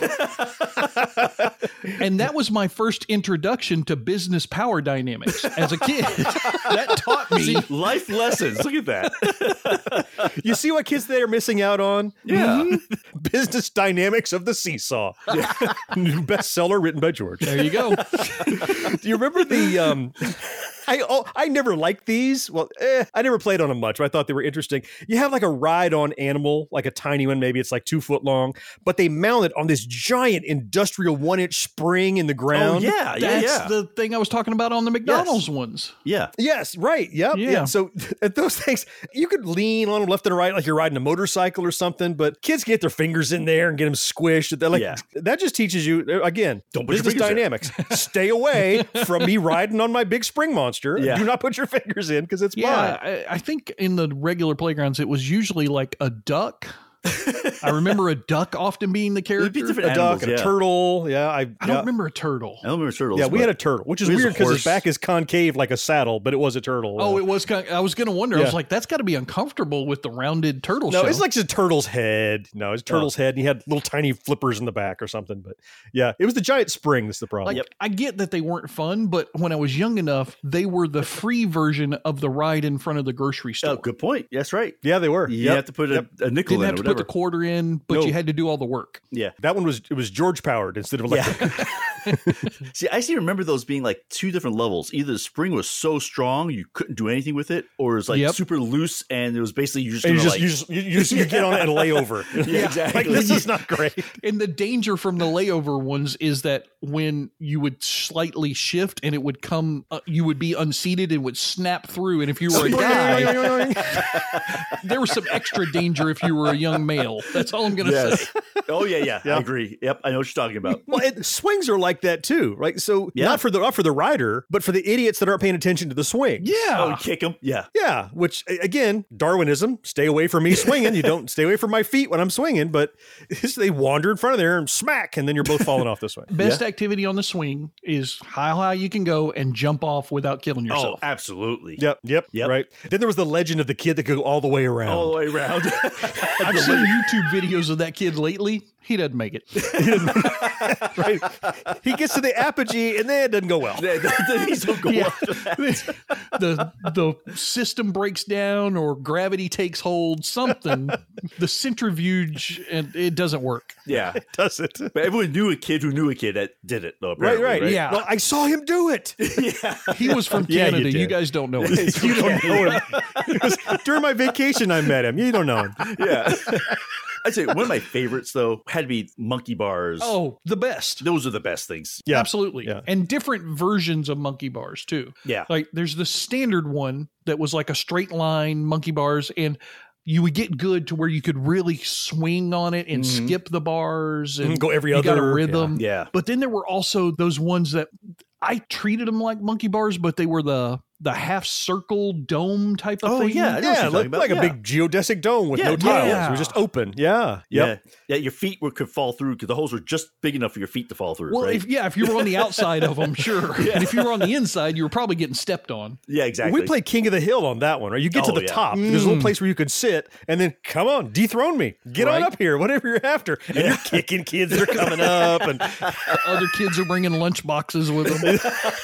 And that was my first introduction to business power dynamics as a kid. That taught me. See, life lessons. Look at that. You see what kids they are missing out on? Yeah. Mhm. Business dynamics of the seesaw. Bestseller written by George. There you go. Do you remember the um I oh, I never liked these. Well, eh, I never played on them much, but I thought they were interesting. You have like a ride-on animal, like a tiny one, maybe it's like two foot long, but they mount it on this giant industrial one-inch spring in the Oh, ground. yeah. Yeah. That's Yeah. the thing I was talking about on the McDonald's ones. yeah. Yes, right. Yep. Yeah. Yeah. So at those things, you could lean on them left and right like you're riding a motorcycle or something, but kids get their fingers in there and get them squished. They're like, Yeah. that just teaches you, again, Don't put your business fingers in. dynamics. Stay away from me riding on my big spring monster. Yeah. Do not put your fingers in because it's Yeah, mine. I, I think in the regular playgrounds, it was usually like a duck. I remember a duck often being the It'd be character. different A duck animals, and a yeah. turtle. Yeah. I, I don't yeah. remember a turtle. I don't remember turtles. Yeah, we but- had a turtle, which is We had a weird because his horse. back is concave like a saddle, but it was a turtle. Oh, Uh, it was. Kind of, I was going to wonder. I Yeah. was like, that's got to be uncomfortable with the rounded turtle no, shell. it's like just a turtle's head. No, it's a turtle's head, and he had little tiny flippers in the back or something. But yeah, it was the giant spring. That's the problem. Like, I get that they weren't fun, but when I was young enough, they were the free version of the ride in front of the grocery store. Oh, good point. That's right. Yeah, they were. You Yep. have to put a, Yep. a nickel Didn't in have or to whatever. put the quarter in, but No. you had to do all the work. yeah. That one was it was George powered instead of electric. See, I see. Remember those being like two different levels. Either the spring was so strong you couldn't do anything with it, or it was like Yep. super loose and it was basically you just And you gonna, just, like, you just you you just you get on it and lay over. Yeah, exactly. Like this is not great. And the danger from the layover ones is that when you would slightly shift and it would come, uh, you would be unseated and would snap through. And if you were a guy, there was some extra danger if you were a young male. That's all I'm going to yes. say. Oh yeah, yeah, Yeah. I agree. Yep, I know what you're talking about. Well, and swings are like that too, right? So Yeah. not for the not for the rider, but for the idiots that aren't paying attention to the swing. Oh, you kick him. Yeah. Yeah, which a- again, Darwinism. Stay away from me swinging. You don't stay away from my feet when I'm swinging. But it's, they wander in front of there and smack, and then you're both falling off this way. Best activity on the swing is how high you can go and jump off without killing Oh, yourself. absolutely. Yep, yep, Yep. Right. Then there was the legend of the kid that could go all the way around. All the way around. I've seen YouTube videos of that kid lately. He doesn't make it. Right. He gets to the apogee, and then it doesn't go well. These don't go Yeah. after that. the the system breaks down or gravity takes hold, something. The centrifuge, and it doesn't work. Yeah. Does it? But everyone knew a kid who knew a kid that did it, though. Right, apparently, right, Yeah. No, I saw him do it. yeah. He was from Yeah, you Canada. you, did. guys don't know him. You don't know him. It was during my vacation, I met him. You don't know him. Yeah. I'd say one of my favorites, though, had to be monkey bars. Oh, the best. Those are the best things. Yeah. Absolutely. Yeah. And different versions of monkey bars, too. Yeah. Like there's the standard one that was like a straight line monkey bars, and you would get good to where you could really swing on it and Mhm. skip the bars and Mhm, go every you got a other- rhythm. Yeah. But then there were also those ones that I treated them like monkey bars, but they were the the half circle dome type of Oh, thing. yeah. I know what Yeah, you're talking like, about. like a Yeah. big geodesic dome with Yeah, no tiles. yeah. It was just open. Yeah. Yeah. Yep. Yeah. Your feet were, could fall through because the holes were just big enough for your feet to fall through. Well, right? if yeah, if you were on the outside of them, sure. And if you were on the inside, you were probably getting stepped on. yeah, exactly. We played King of the Hill on that one, right? You get to Oh, the yeah. top. There's a little Mm. place where you could sit, and then come on, dethrone me. Get on Right. up here, whatever you're after. And you're kicking kids that are coming up, and Other kids are bringing lunch boxes with them.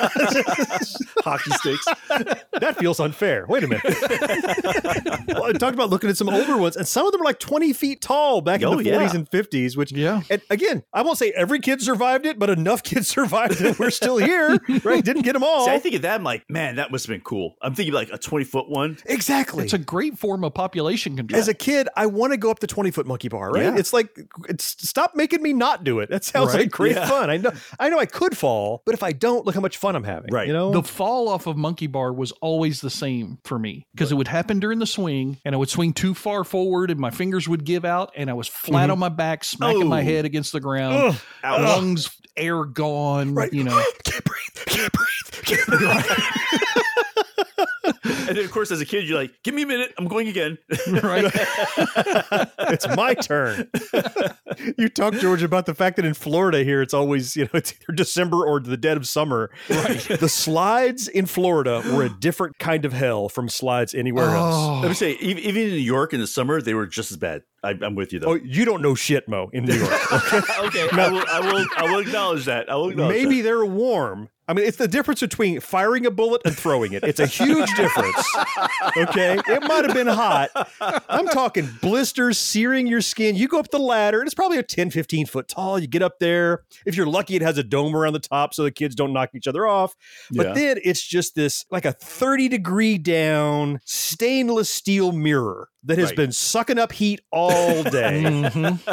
hockey sticks. that feels unfair. Wait a minute. Well, I talked about looking at some older ones, and some of them are like twenty feet tall back in Oh, the yeah. forties and fifties. Which, Yeah. and again, I won't say every kid survived it, but enough kids survived it. We're still here, right? Didn't get them all. See, I think of that, I'm like, man, that must have been cool. I'm thinking like a twenty foot one. exactly. It's a great form of population control. As a kid, I want to go up the twenty foot monkey bar, right? Yeah. It's like, it's stop making me not do it. That sounds Right? like great Yeah. fun. I know, I know I could fall, but if I don't, look how much fun I'm having. Right. You know? The fall off of monkey bar was always the same for me because it would happen during the swing and I would swing too far forward and my fingers would give out and I was flat on my back, smacking my Oh. head against the ground, Ugh. Ouch. lungs, air gone, Right. you know. can't breathe, can't breathe, can't breathe. And then, of course, as a kid, you're like, give me a minute. I'm going again. Right. It's my turn. You talked, George, about the fact that in Florida here, it's always, you know, it's either December or the dead of summer. Right. The slides in Florida were a different kind of hell from slides anywhere else. Let me say, even, even in New York in the summer, they were just as bad. I, I'm with you, though. Oh, you don't know shit, Mo, in New York. Okay, okay I, will, I, will, I will acknowledge that. I will acknowledge Maybe that. they're warm. I mean, it's the difference between firing a bullet and throwing it. It's a huge difference. Okay? It might have been hot. I'm talking blisters, searing your skin. You go up the ladder, and it's probably a ten, fifteen foot tall. You get up there. If you're lucky, it has a dome around the top so the kids don't knock each other off. But Yeah. then it's just this, like a thirty degree down stainless steel mirror that has Right. been sucking up heat all day.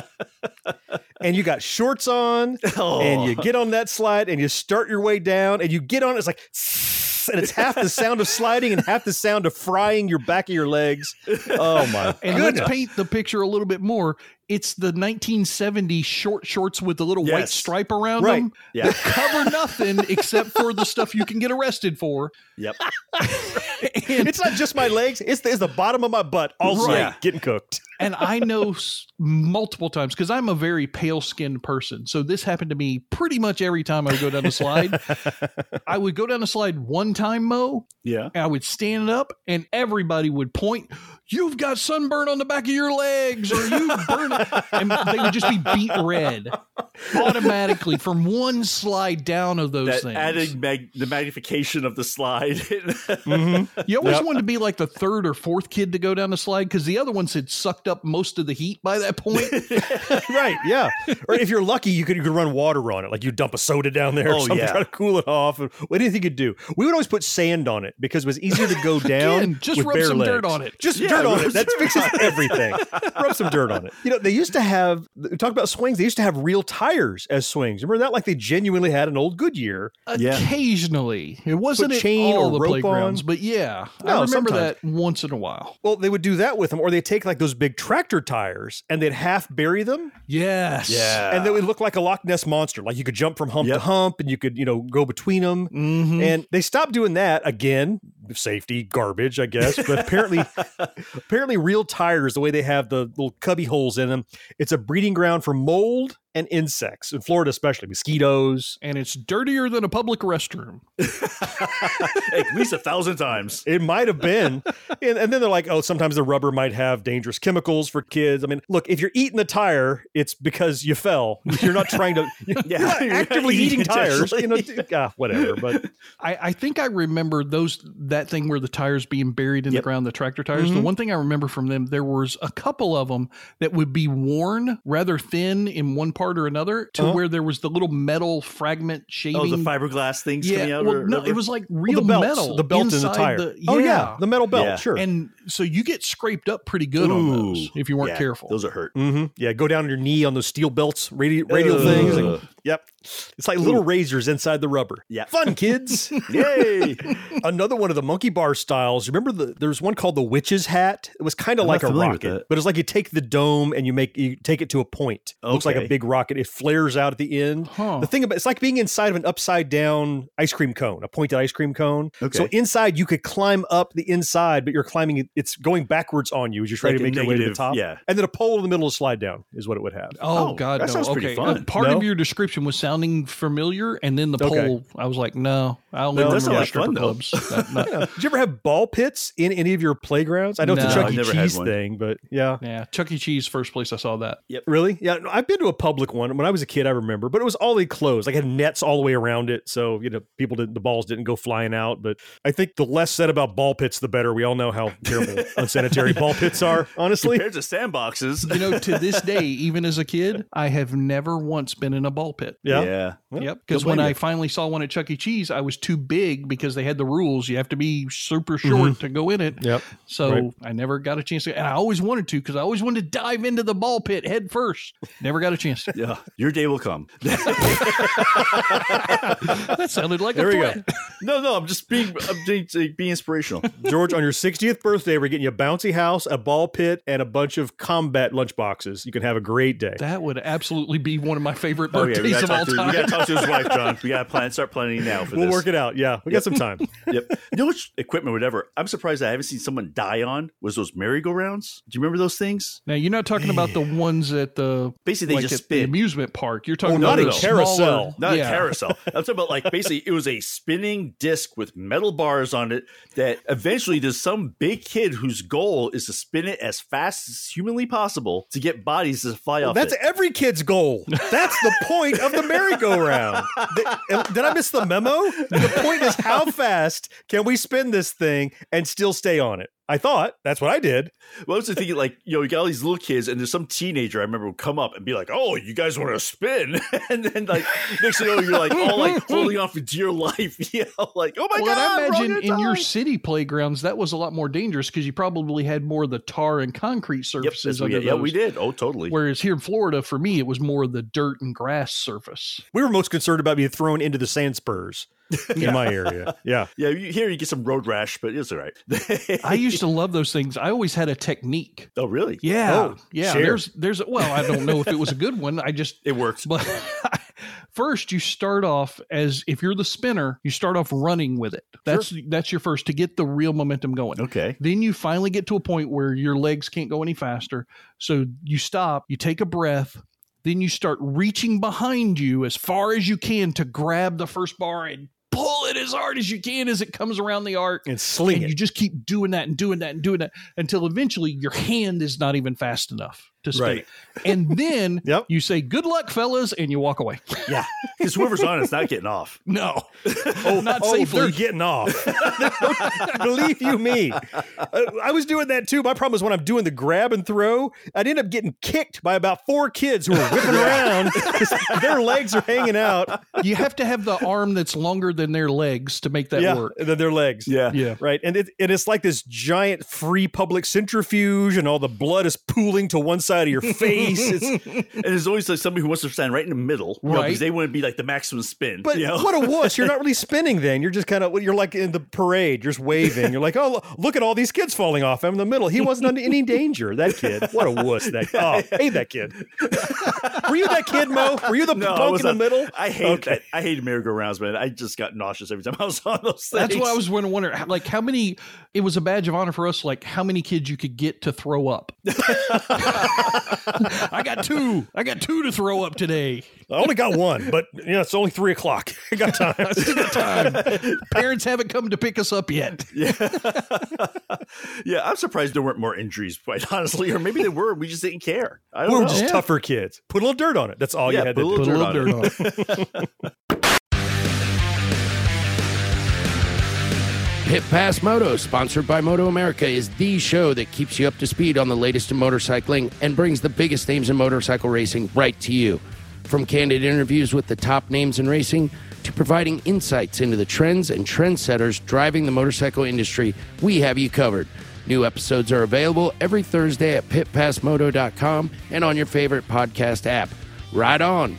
And you got shorts on, Oh. and you get on that slide, and you start your way down, and you get on. It's like, and it's half the sound of sliding and half the sound of frying your back of your legs. Oh my And goodness! let's paint the picture a little bit more. It's the nineteen seventies short shorts with the little white Yes. stripe around Right. them Yeah. that cover nothing except for the stuff you can get arrested for. Yep. And, It's not just my legs; it's the, it's the bottom of my butt also Right. getting cooked. and I know s- multiple times because I'm a very pale skinned person. So this happened to me pretty much every time I would go down the slide. I would go down the slide one time, Mo, Yeah. and I would stand up and everybody would point, you've got sunburn on the back of your legs or you burn it. And they would just be beat red automatically from one slide down of those That things. adding mag- the magnification of the slide. Mm-hmm. You always Yep. wanted to be like the third or fourth kid to go down the slide because the other ones had sucked up most of the heat by that point. Right? Yeah. Or if you're lucky, you could you could run water on it, like you dump a soda down there, or Oh, something, yeah. try to cool it off. Or anything you could do. We would always put sand on it because it was easier to go down. Again, just with rub bare some legs. dirt on it. Just Yeah, dirt on rub it. That some fixes dirt on it. everything. Rub some dirt on it. You know, they used to have. Talk about swings. They used to have real tires as swings. Remember that? Like they genuinely had an old Goodyear. Yeah. Occasionally. It wasn't Put at chain all or the rope playgrounds, on. but yeah, No, I remember sometimes. that once in a while. Well, they would do that with them, or they'd take like those big tractor tires and they'd half bury them, Yes. Yeah. and they would look like a Loch Ness monster. Like you could jump from hump to Yep. hump, and you could, you know, go between them. Mhm. And they stopped doing that again. Safety garbage, I guess. But apparently, apparently, real tires, the way they have the little cubby holes in them, it's a breeding ground for mold and insects in Florida, especially mosquitoes. And it's dirtier than a public restroom. At least a thousand times. It might have been. and, and then they're like, oh, sometimes the rubber might have dangerous chemicals for kids. I mean, look, if you're eating the tire, it's because you fell. You're not trying to, you're Yeah. not actively You're eating eating tires. You know, intentionally. ah, whatever. But I, I think I remember those that thing where the tires being buried in Yep. the ground, the tractor tires. Mm-hmm. The one thing I remember from them, there was a couple of them that would be worn rather thin in one part or another to Uh-huh. where there was the little metal fragment shaving. Oh, the fiberglass things coming yeah, out? well, or no, whatever? it was like well, real the belts, metal. the belt in the inside tire. the- Oh, yeah. The metal belt, Yeah. sure. And so you get scraped up pretty good on Ooh. those if you weren't Yeah, careful. Those are hurt. hmm Yeah, go down on your knee on those steel belts, radial, radial Ugh. things. and- yep. It's like little razors inside the rubber. Yeah. Fun, kids. Yay! Another one of the monkey bar styles. Remember the there's one called the witch's hat? It was kind of I'm like not a familiar with rocket, that. but it's like you take the dome and you make you take it to a point. It looks like a Okay. big rocket. It flares out at the end. Huh. The thing about it's like being inside of an upside down ice cream cone, a pointed ice cream cone. Okay. So inside you could climb up the inside, but you're climbing it. It's going backwards on you as you're trying Like to a make your way to the negative- top. yeah. And then a pole in the middle to slide down is what it would have. Oh, Oh, God, that no. sounds pretty Okay. fun. Uh, part No? of your description was sounding familiar, and then the Okay. poll, I was like, no, I only No, that remember sounds like stripper fun, though. clubs. That- not- Yeah. Did you ever have ball pits in any of your playgrounds? I know it's No. a Chuck I've E. never had Cheese one. thing, but yeah. yeah, Chuck E. Cheese, first place I saw that. Really? Yeah, no, I've been to a public one when I was a kid. I remember, but it was all enclosed. Like it had nets all the way around it, so you know people didn't. The balls didn't go flying out. But I think the less said about ball pits, the better. We all know how terrible unsanitary ball pits are. Honestly, Compared to sandboxes. You know, to this day, even as a kid, I have never once been in a ball pit. yeah. Yeah. Well, Yep. Because don't when blame I you. finally saw one at Chuck E. Cheese, I was too big because they had the rules. You have to be super short to go in it. Yep. So Right. I never got a chance to, and I always wanted to because I always wanted to dive into the ball pit head first. Never got a chance to. Yeah. Your day will come. That sounded like There a we threat. go. No, no, I'm just being I'm being, being inspirational. George, on your sixtieth birthday, we're getting you a bouncy house, a ball pit, and a bunch of combat lunch boxes. You can have a great day. That would absolutely be one of my favorite Oh, yeah, birthday movies gotta of all talk to- time. We got to talk to his wife, John. We got to plan, start planning now for We'll this. work it out. Yeah, we got some time. Yep. You know which equipment, whatever, I'm surprised I haven't seen someone die on was those merry-go-rounds. Do you remember those things? Now, you're not talking about the ones at the Basically, they like just at the spin. amusement park. You're talking Oh, about not the a carousel. smaller- Not yeah. a carousel. I'm talking about like basically it was a spinning disc with metal bars on it that eventually there's some big kid whose goal is to spin it as fast as humanly possible to get bodies to fly off That's it. every kid's goal. That's the point of the merry-go-round. Did, did I miss the memo? The point is how fast can we spin this thing and still stay on it? I thought that's what I did. Well, I was thinking, like, you know, you got all these little kids, and there's some teenager I remember would come up and be like, "Oh, you guys want to spin?" And then, like, next thing you know, you're like all like holding on for dear life, you know, like, "Oh my Well, god!" and I we're all imagine gonna in your die." city playgrounds that was a lot more dangerous because you probably had more of the tar and concrete Yep, surfaces that's what we, under yeah, those. we did. Oh, totally. Whereas here in Florida, for me, it was more of the dirt and grass surface. We were most concerned about being thrown into the sand spurs in my area. Yeah. Yeah, you, here you get some road rash, but it's all right. I used to love those things. I always had a technique. Oh, really? Yeah, Oh, yeah. share. There's, there's. Well, I don't know if it was a good one. I just It worked. But first, you start off as if you're the spinner, you start off running with it. That's that's your first to get the real momentum going. Okay. Then you finally get to a point where your legs can't go any faster. So you stop, you take a breath, then you start reaching behind you as far as you can to grab the first bar and pull it as hard as you can as it comes around the arc. And sling And it. you just keep doing that and doing that and doing that until eventually your hand is not even fast enough to spin Right. it. And then Yep. you say, "Good luck, fellas," and you walk away. Yeah, because whoever's on it's not getting off. No, Oh, not oh, safely. they're getting off. Believe you me. Uh, I was doing that too. My problem is when I'm doing the grab and throw, I'd end up getting kicked by about four kids who are whipping around because their legs are hanging out. You have to have the arm that's longer than their legs to make that yeah, work. and then their legs. Yeah. Yeah. Right. And, it, and it's like this giant free public centrifuge, and all the blood is pooling to one side of your face. It's, And there's always like somebody who wants to stand right in the middle, you know, Right. because they want to be like the maximum spin. but you know? what a wuss. You're not really spinning then. You're just kind of, you're like in the parade. You're just waving. You're like, oh, lo- look at all these kids falling off. I'm in the middle. He wasn't under any danger. That kid. What a wuss. That Oh, I hate that kid. Were you that kid, Mo? Were you the No, I punk was in the not- middle? I hate Okay. that. I hated merry-go-rounds, man. I just got nauseous every time I was on those things. That's what I was wondering. how- Like, how many? It was a badge of honor for us. Like, how many kids you could get to throw up? I got two. I got two to throw up today. I only got one, but yeah, it's only three o'clock. I got time. I still got time. Parents haven't come to pick us up yet. Yeah. Yeah, I'm surprised there weren't more injuries, quite honestly, or maybe they were. We just didn't care. I don't We were know. just Yeah. tougher kids. Put a little dirt on it. That's all Yeah, you had put to a do. little Put a little dirt on it. Pit Pass Moto, sponsored by Moto America, is the show that keeps you up to speed on the latest in motorcycling and brings the biggest names in motorcycle racing right to you. From candid interviews with the top names in racing to providing insights into the trends and trendsetters driving the motorcycle industry, we have you covered. New episodes are available every Thursday at pit pass moto dot com and on your favorite podcast app. Ride on!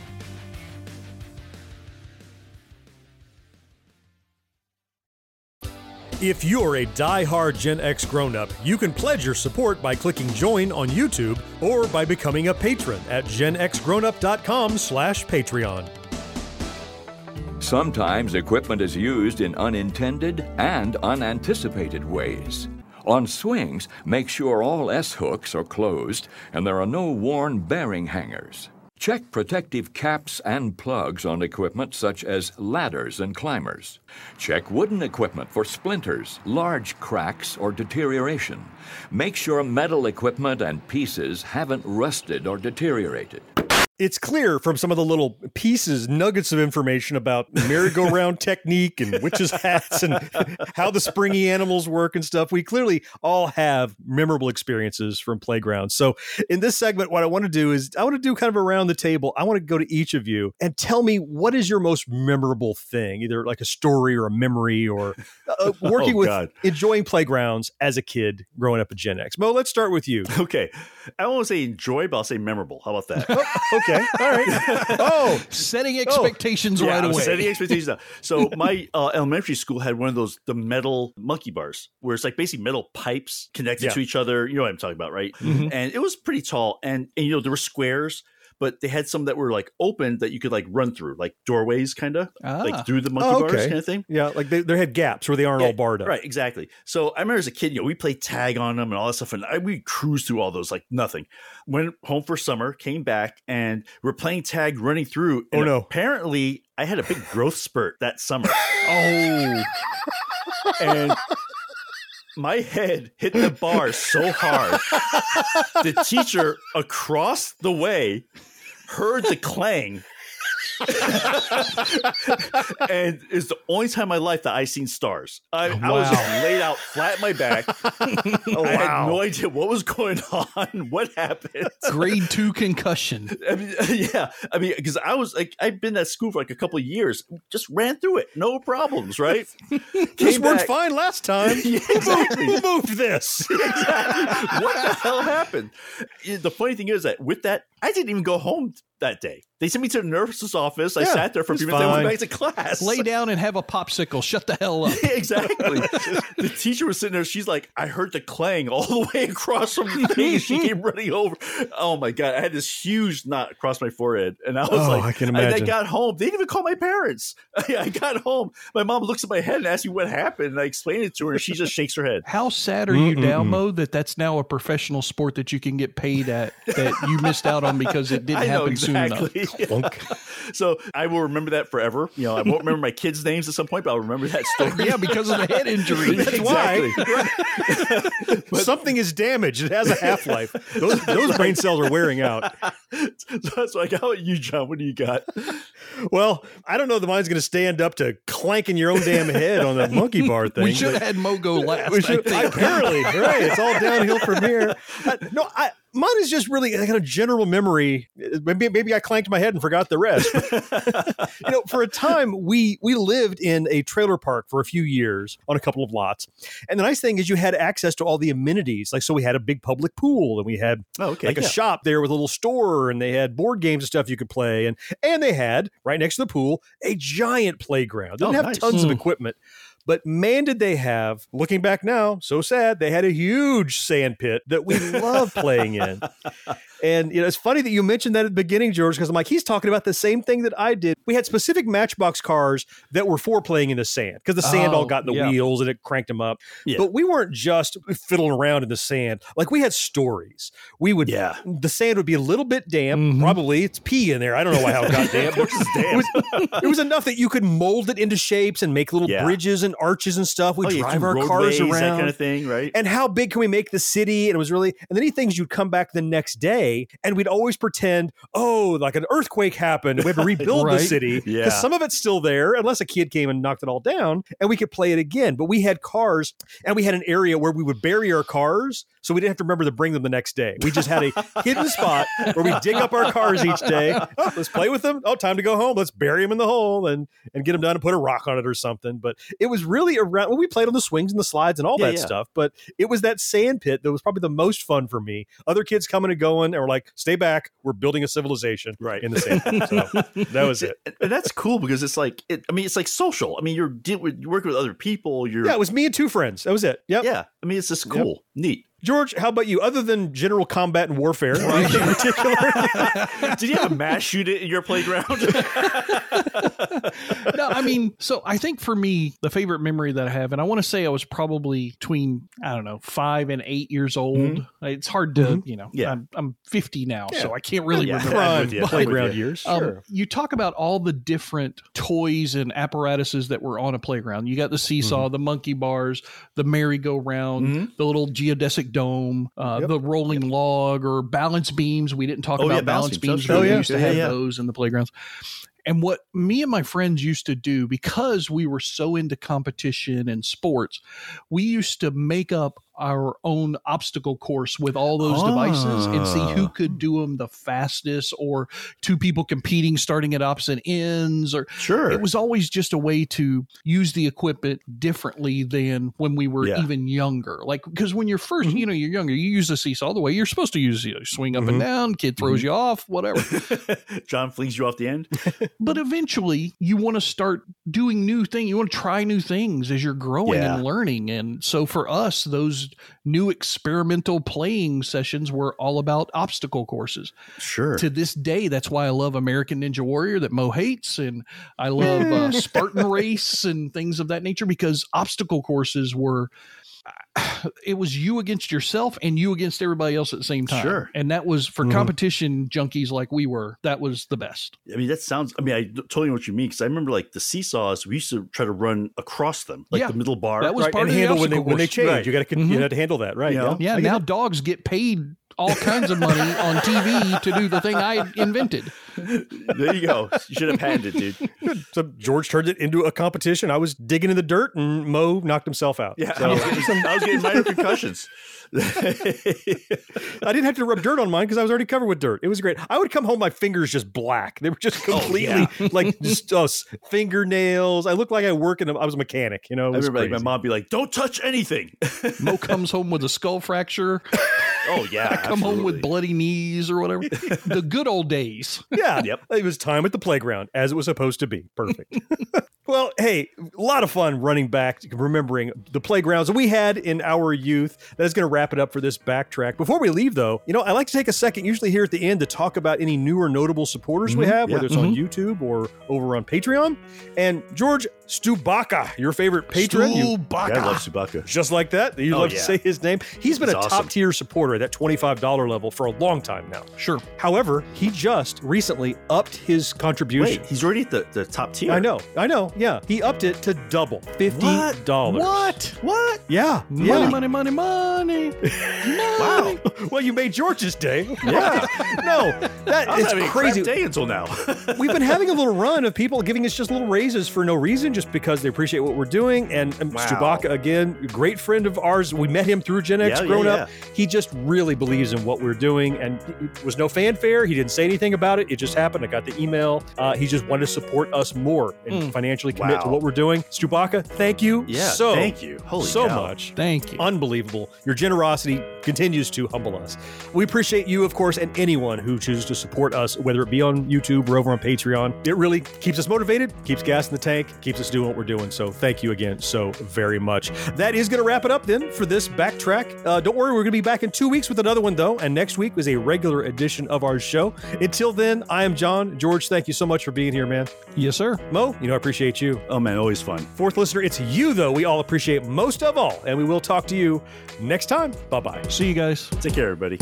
If you're a die-hard Gen X grown-up, you can pledge your support by clicking join on YouTube or by becoming a patron at gen x grown up dot com slash Patreon. Sometimes equipment is used in unintended and unanticipated ways. On swings, make sure all S-hooks are closed and there are no worn bearing hangers. Check protective caps and plugs on equipment such as ladders and climbers. Check wooden equipment for splinters, large cracks, or deterioration. Make sure metal equipment and pieces haven't rusted or deteriorated. It's clear from some of the little pieces, nuggets of information about merry-go-round technique and witches' hats and how the springy animals work and stuff. We clearly all have memorable experiences from playgrounds. So in this segment, what I want to do is I want to do kind of around the table. I want to go to each of you and tell me what is your most memorable thing, either like a story or a memory or uh, working Oh, with God. enjoying playgrounds as a kid growing up at Gen X. Mo, let's start with you. Okay. I won't say enjoy, but I'll say memorable. How about that? Okay. All right. Oh, Setting expectations Yeah, right I'm away. setting expectations up. So my uh, elementary school had one of those the metal monkey bars, where it's like basically metal pipes connected Yeah. to each other. You know what I'm talking about, right? Mhm. And it was pretty tall, and, and you know there were squares, but they had some that were like open that you could like run through, like doorways, kind of Ah. like through the monkey Oh, bars okay. kind of thing. Yeah, like they, they had gaps where they aren't Yeah, all barred up. Right, exactly. So I remember as a kid, you know, we played tag on them and all that stuff, and I, we cruised through all those like nothing. Went home for summer, came back, and we're playing tag, running through. Oh, and no. Apparently, I had a big growth spurt that summer. Oh, And my head hit the bar so hard. The teacher across the way heard the clang. And it's the only time in my life that I seen stars. I, I was just laid out flat in my back. I had no idea what was going on, what happened. grade two concussion. I mean, yeah, I mean, because I was like, I'd been at school for like a couple of years, just ran through it, no problems, right? This Came worked back- fine last time. Yeah, exactly. Who moved this? Exactly. What the hell happened? The funny thing is that with that, I didn't even go home that day. They sent me to the nurse's office. I Yeah, sat there for a it's few minutes. I fine. went back to class. Lay down and have a popsicle. Shut the hell up. Exactly. The teacher was sitting there. She's like, I heard the clang all the way across from the thing. She came running over. Oh my God. I had this huge knot across my forehead. And I was Oh, like, I can and I imagine. got home. They didn't even call my parents. I got home. My mom looks at my head and asks me what happened. And I explain it to her. And she just shakes her head. How sad are you now, Mo, that that's now a professional sport that you can get paid at that you missed out on because it didn't I know happen soon enough? exactly. So I will remember that forever. You know, I won't remember my kids' names at some point, but I'll remember that story. Yeah, because of the head injury. That's why. Something is damaged. It has a half life. Those, those brain cells are wearing out. So that's like, how about you, John? What do you got? Well, I don't know that mine's going to stand up to clanking your own damn head on the monkey bar thing. We should but- have had Mo go last. We I should, think. apparently, right? It's all downhill from here. Uh, no, I, mine is just really a kind of general memory. Maybe, maybe I clanked my head and forgot the rest. You know, for a time, we we lived in a trailer park for a few years on a couple of lots, and the nice thing is you had access to all the amenities. Like, so we had a big public pool, and we had Oh, okay. like a yeah. shop there with a little store, and they had board games and stuff you could play, and and they had right next to the pool a giant playground. They didn't Oh, have nice. tons of Mm. equipment. But man, did they have, looking back now, so sad, they had a huge sand pit that we loved playing in. And you know, it's funny that you mentioned that at the beginning, George, because I'm like, he's talking about the same thing that I did. We had specific Matchbox cars that were for playing in the sand because the sand Oh, all got in the yeah. wheels and it cranked them up. Yeah. But we weren't just fiddling around in the sand. Like, we had stories. We would, Yeah. the sand would be a little bit damp. Mhm. Probably it's pee in there. I don't know why how it got damp. But it, was, it was enough that you could mold it into shapes and make little Yeah. bridges and arches and stuff. We Oh, would yeah, drive through our cars roadways, around. that kind of thing, right? And how big can we make the city? And it was really, and then these things you'd come back the next day and we'd always pretend, oh, like an earthquake happened. And we had to rebuild Right. the city. Because Yeah. some of it's still there, unless a kid came and knocked it all down, and we could play it again. But we had cars and we had an area where we would bury our cars. So we didn't have to remember to bring them the next day. We just had a hidden spot where we dig up our cars each day. Oh, let's play with them. Oh, time to go home. Let's bury them in the hole and, and get them done and put a rock on it or something. But it was really around, well, we played on the swings and the slides and all Yeah, that yeah. stuff. But it was that sand pit that was probably the most fun for me. Other kids coming and going and we're like, stay back. We're building a civilization Right. in the sand pit. So that was it. And that's cool because it's like, it, I mean, it's like social. I mean, you're, deal with, you're working with other people. You're, Yeah, it was me and two friends. That was it. Yep. yeah. I mean, it's just cool, neat. George, how about you? Other than general combat and warfare, anything in particular? Did you have a mass shooter in your playground? No, I mean, so I think for me, the favorite memory that I have, and I want to say I was probably between, I don't know, five and eight years old. It's hard to, you know, Yeah. I'm, I'm fifty now, Yeah. so I can't really Yeah. remember. I'm Prime with you. I'm playground with you. years. Um, Sure. you talk about all the different toys and apparatuses that were on a playground. You got the seesaw, the monkey bars, the merry-go-round, Mhm. the little geodesic dome, uh, Yep. the rolling log, or balance beams. We didn't talk Oh, about yeah, balance balance beams. beams. Oh, but we yeah. used to Yeah, have yeah. those in the playgrounds. And what me and my friends used to do, because we were so into competition and sports, we used to make up our own obstacle course with all those devices and see who could do them the fastest, or two people competing starting at opposite ends, or Sure. it was always just a way to use the equipment differently than when we were Yeah. even younger. Like, because when you're 1st you know, you're younger, you use the seesaw the way you're supposed to use it. You swing up and down, kid throws you off, whatever. John flings you off the end. But eventually you want to start doing new things. You want to try new things as you're growing Yeah. and learning. And so for us, those those new experimental playing sessions were all about obstacle courses. Sure. To this day, that's why I love American Ninja Warrior that Mo hates, and I love uh, Spartan Race and things of that nature, because obstacle courses were, it was you against yourself and you against everybody else at the same time. Sure. And that was for Mhm. competition junkies like we were. That was the best. I mean, that sounds, I mean, I totally know what you mean, because I remember like the seesaws, we used to try to run across them, like Yeah. the middle bar. That was Right, part and of the handle when they obstacle when they course. change. Right. You got to Mhm. you had to handle that, right? You know? Yeah, I get now it. dogs get paid all kinds of money on T V to do the thing I invented. There you go. You should have patented it, dude. So George turned it into a competition. I was digging in the dirt, and Mo knocked himself out. Yeah, So I, was getting, I was getting minor concussions. I didn't have to rub dirt on mine because I was already covered with dirt. It was great. I would come home, my fingers just black. They were just completely like just uh, fingernails. I looked like I work in. A, I was a mechanic. You know, it I was remember like, my crazy. mom be like, "Don't touch anything." Mo comes home with a skull fracture. Oh yeah, I come home with absolutely. bloody knees or whatever. The good old days. Yeah. Yep. It was time at the playground as it was supposed to be. Perfect. Well, hey, a lot of fun running back, remembering the playgrounds that we had in our youth. That is going to wrap it up for this backtrack. Before we leave, though, you know, I like to take a second, usually here at the end, to talk about any new or notable supporters we Mhm, have, yeah. whether it's on YouTube or over on Patreon. And George Stubaka, your favorite patron. you- Stubaka. I love Subaka. just like that. You Oh, love to yeah. say his name. He's been He's a awesome. top tier supporter at that twenty-five dollars level for a long time now. Sure. However, he just recently upped his contribution. Wait, he's already at the, the top tier. I know, I know. Yeah, he upped it to double, fifty dollars. What? What? Yeah, Money, yeah. money, money, money. Wow. Well, you made George's day. Yeah. no, that I was it's having a crazy. crap day until now. We've been having a little run of people giving us just little raises for no reason, just because they appreciate what we're doing. And um, Wow. Stubaka, again, a great friend of ours. We met him through Gen X Yeah, yeah, Grown yeah. Up. He just really believes in what we're doing, and it was no fanfare. He didn't say anything about it. It just happened. I got the email. Uh, he just wanted to support us more and financially commit to Wow. what we're doing. Stubaka, thank you Yeah, so thank you. Holy so cow. much. Thank you. Unbelievable. Your generosity continues to humble us. We appreciate you, of course, and anyone who chooses to support us, whether it be on YouTube or over on Patreon. It really keeps us motivated, keeps gas in the tank, keeps us doing what we're doing. So thank you again so very much. That is going to wrap it up then for this backtrack. Uh, don't worry, we're going to be back in two weeks with another one, though. And next week is a regular edition of our show. Until then, I am John. George, thank you so much for being here, man. Yes, sir. Mo, you know I appreciate you. Oh man, always fun. Fourth listener, it's you, though, we all appreciate most of all. And we will talk to you next time. Bye-bye. See you guys. Take care, everybody.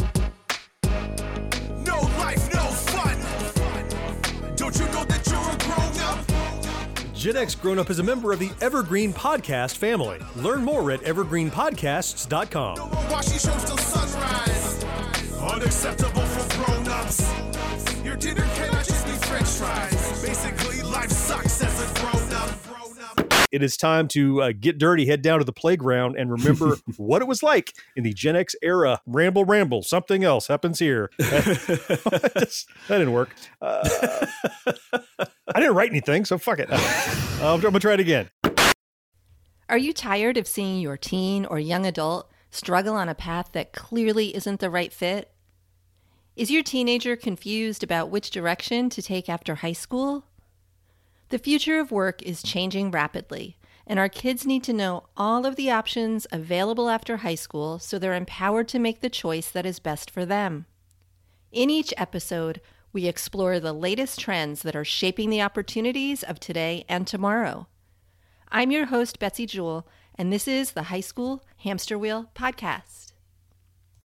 No life, no fun. Don't you know that you're a grown up? Gen X Grown Up is a member of the Evergreen Podcast family. Learn more at evergreen podcasts dot com. No more watching shows till sunrise. Unacceptable for grown ups. Your dinner cannot just be french fries. Basically, life sucks as a grown up. It is time to uh, get dirty, head down to the playground, and remember what it was like in the Gen X era. Ramble, ramble. Something else happens here. Just- that didn't work. Uh, I didn't write anything, so fuck it. Uh, I'm going to try it again. Are you tired of seeing your teen or young adult struggle on a path that clearly isn't the right fit? Is your teenager confused about which direction to take after high school? The future of work is changing rapidly, and our kids need to know all of the options available after high school so they're empowered to make the choice that is best for them. In each episode, we explore the latest trends that are shaping the opportunities of today and tomorrow. I'm your host, Betsy Jewell, and this is the High School Hamster Wheel Podcast.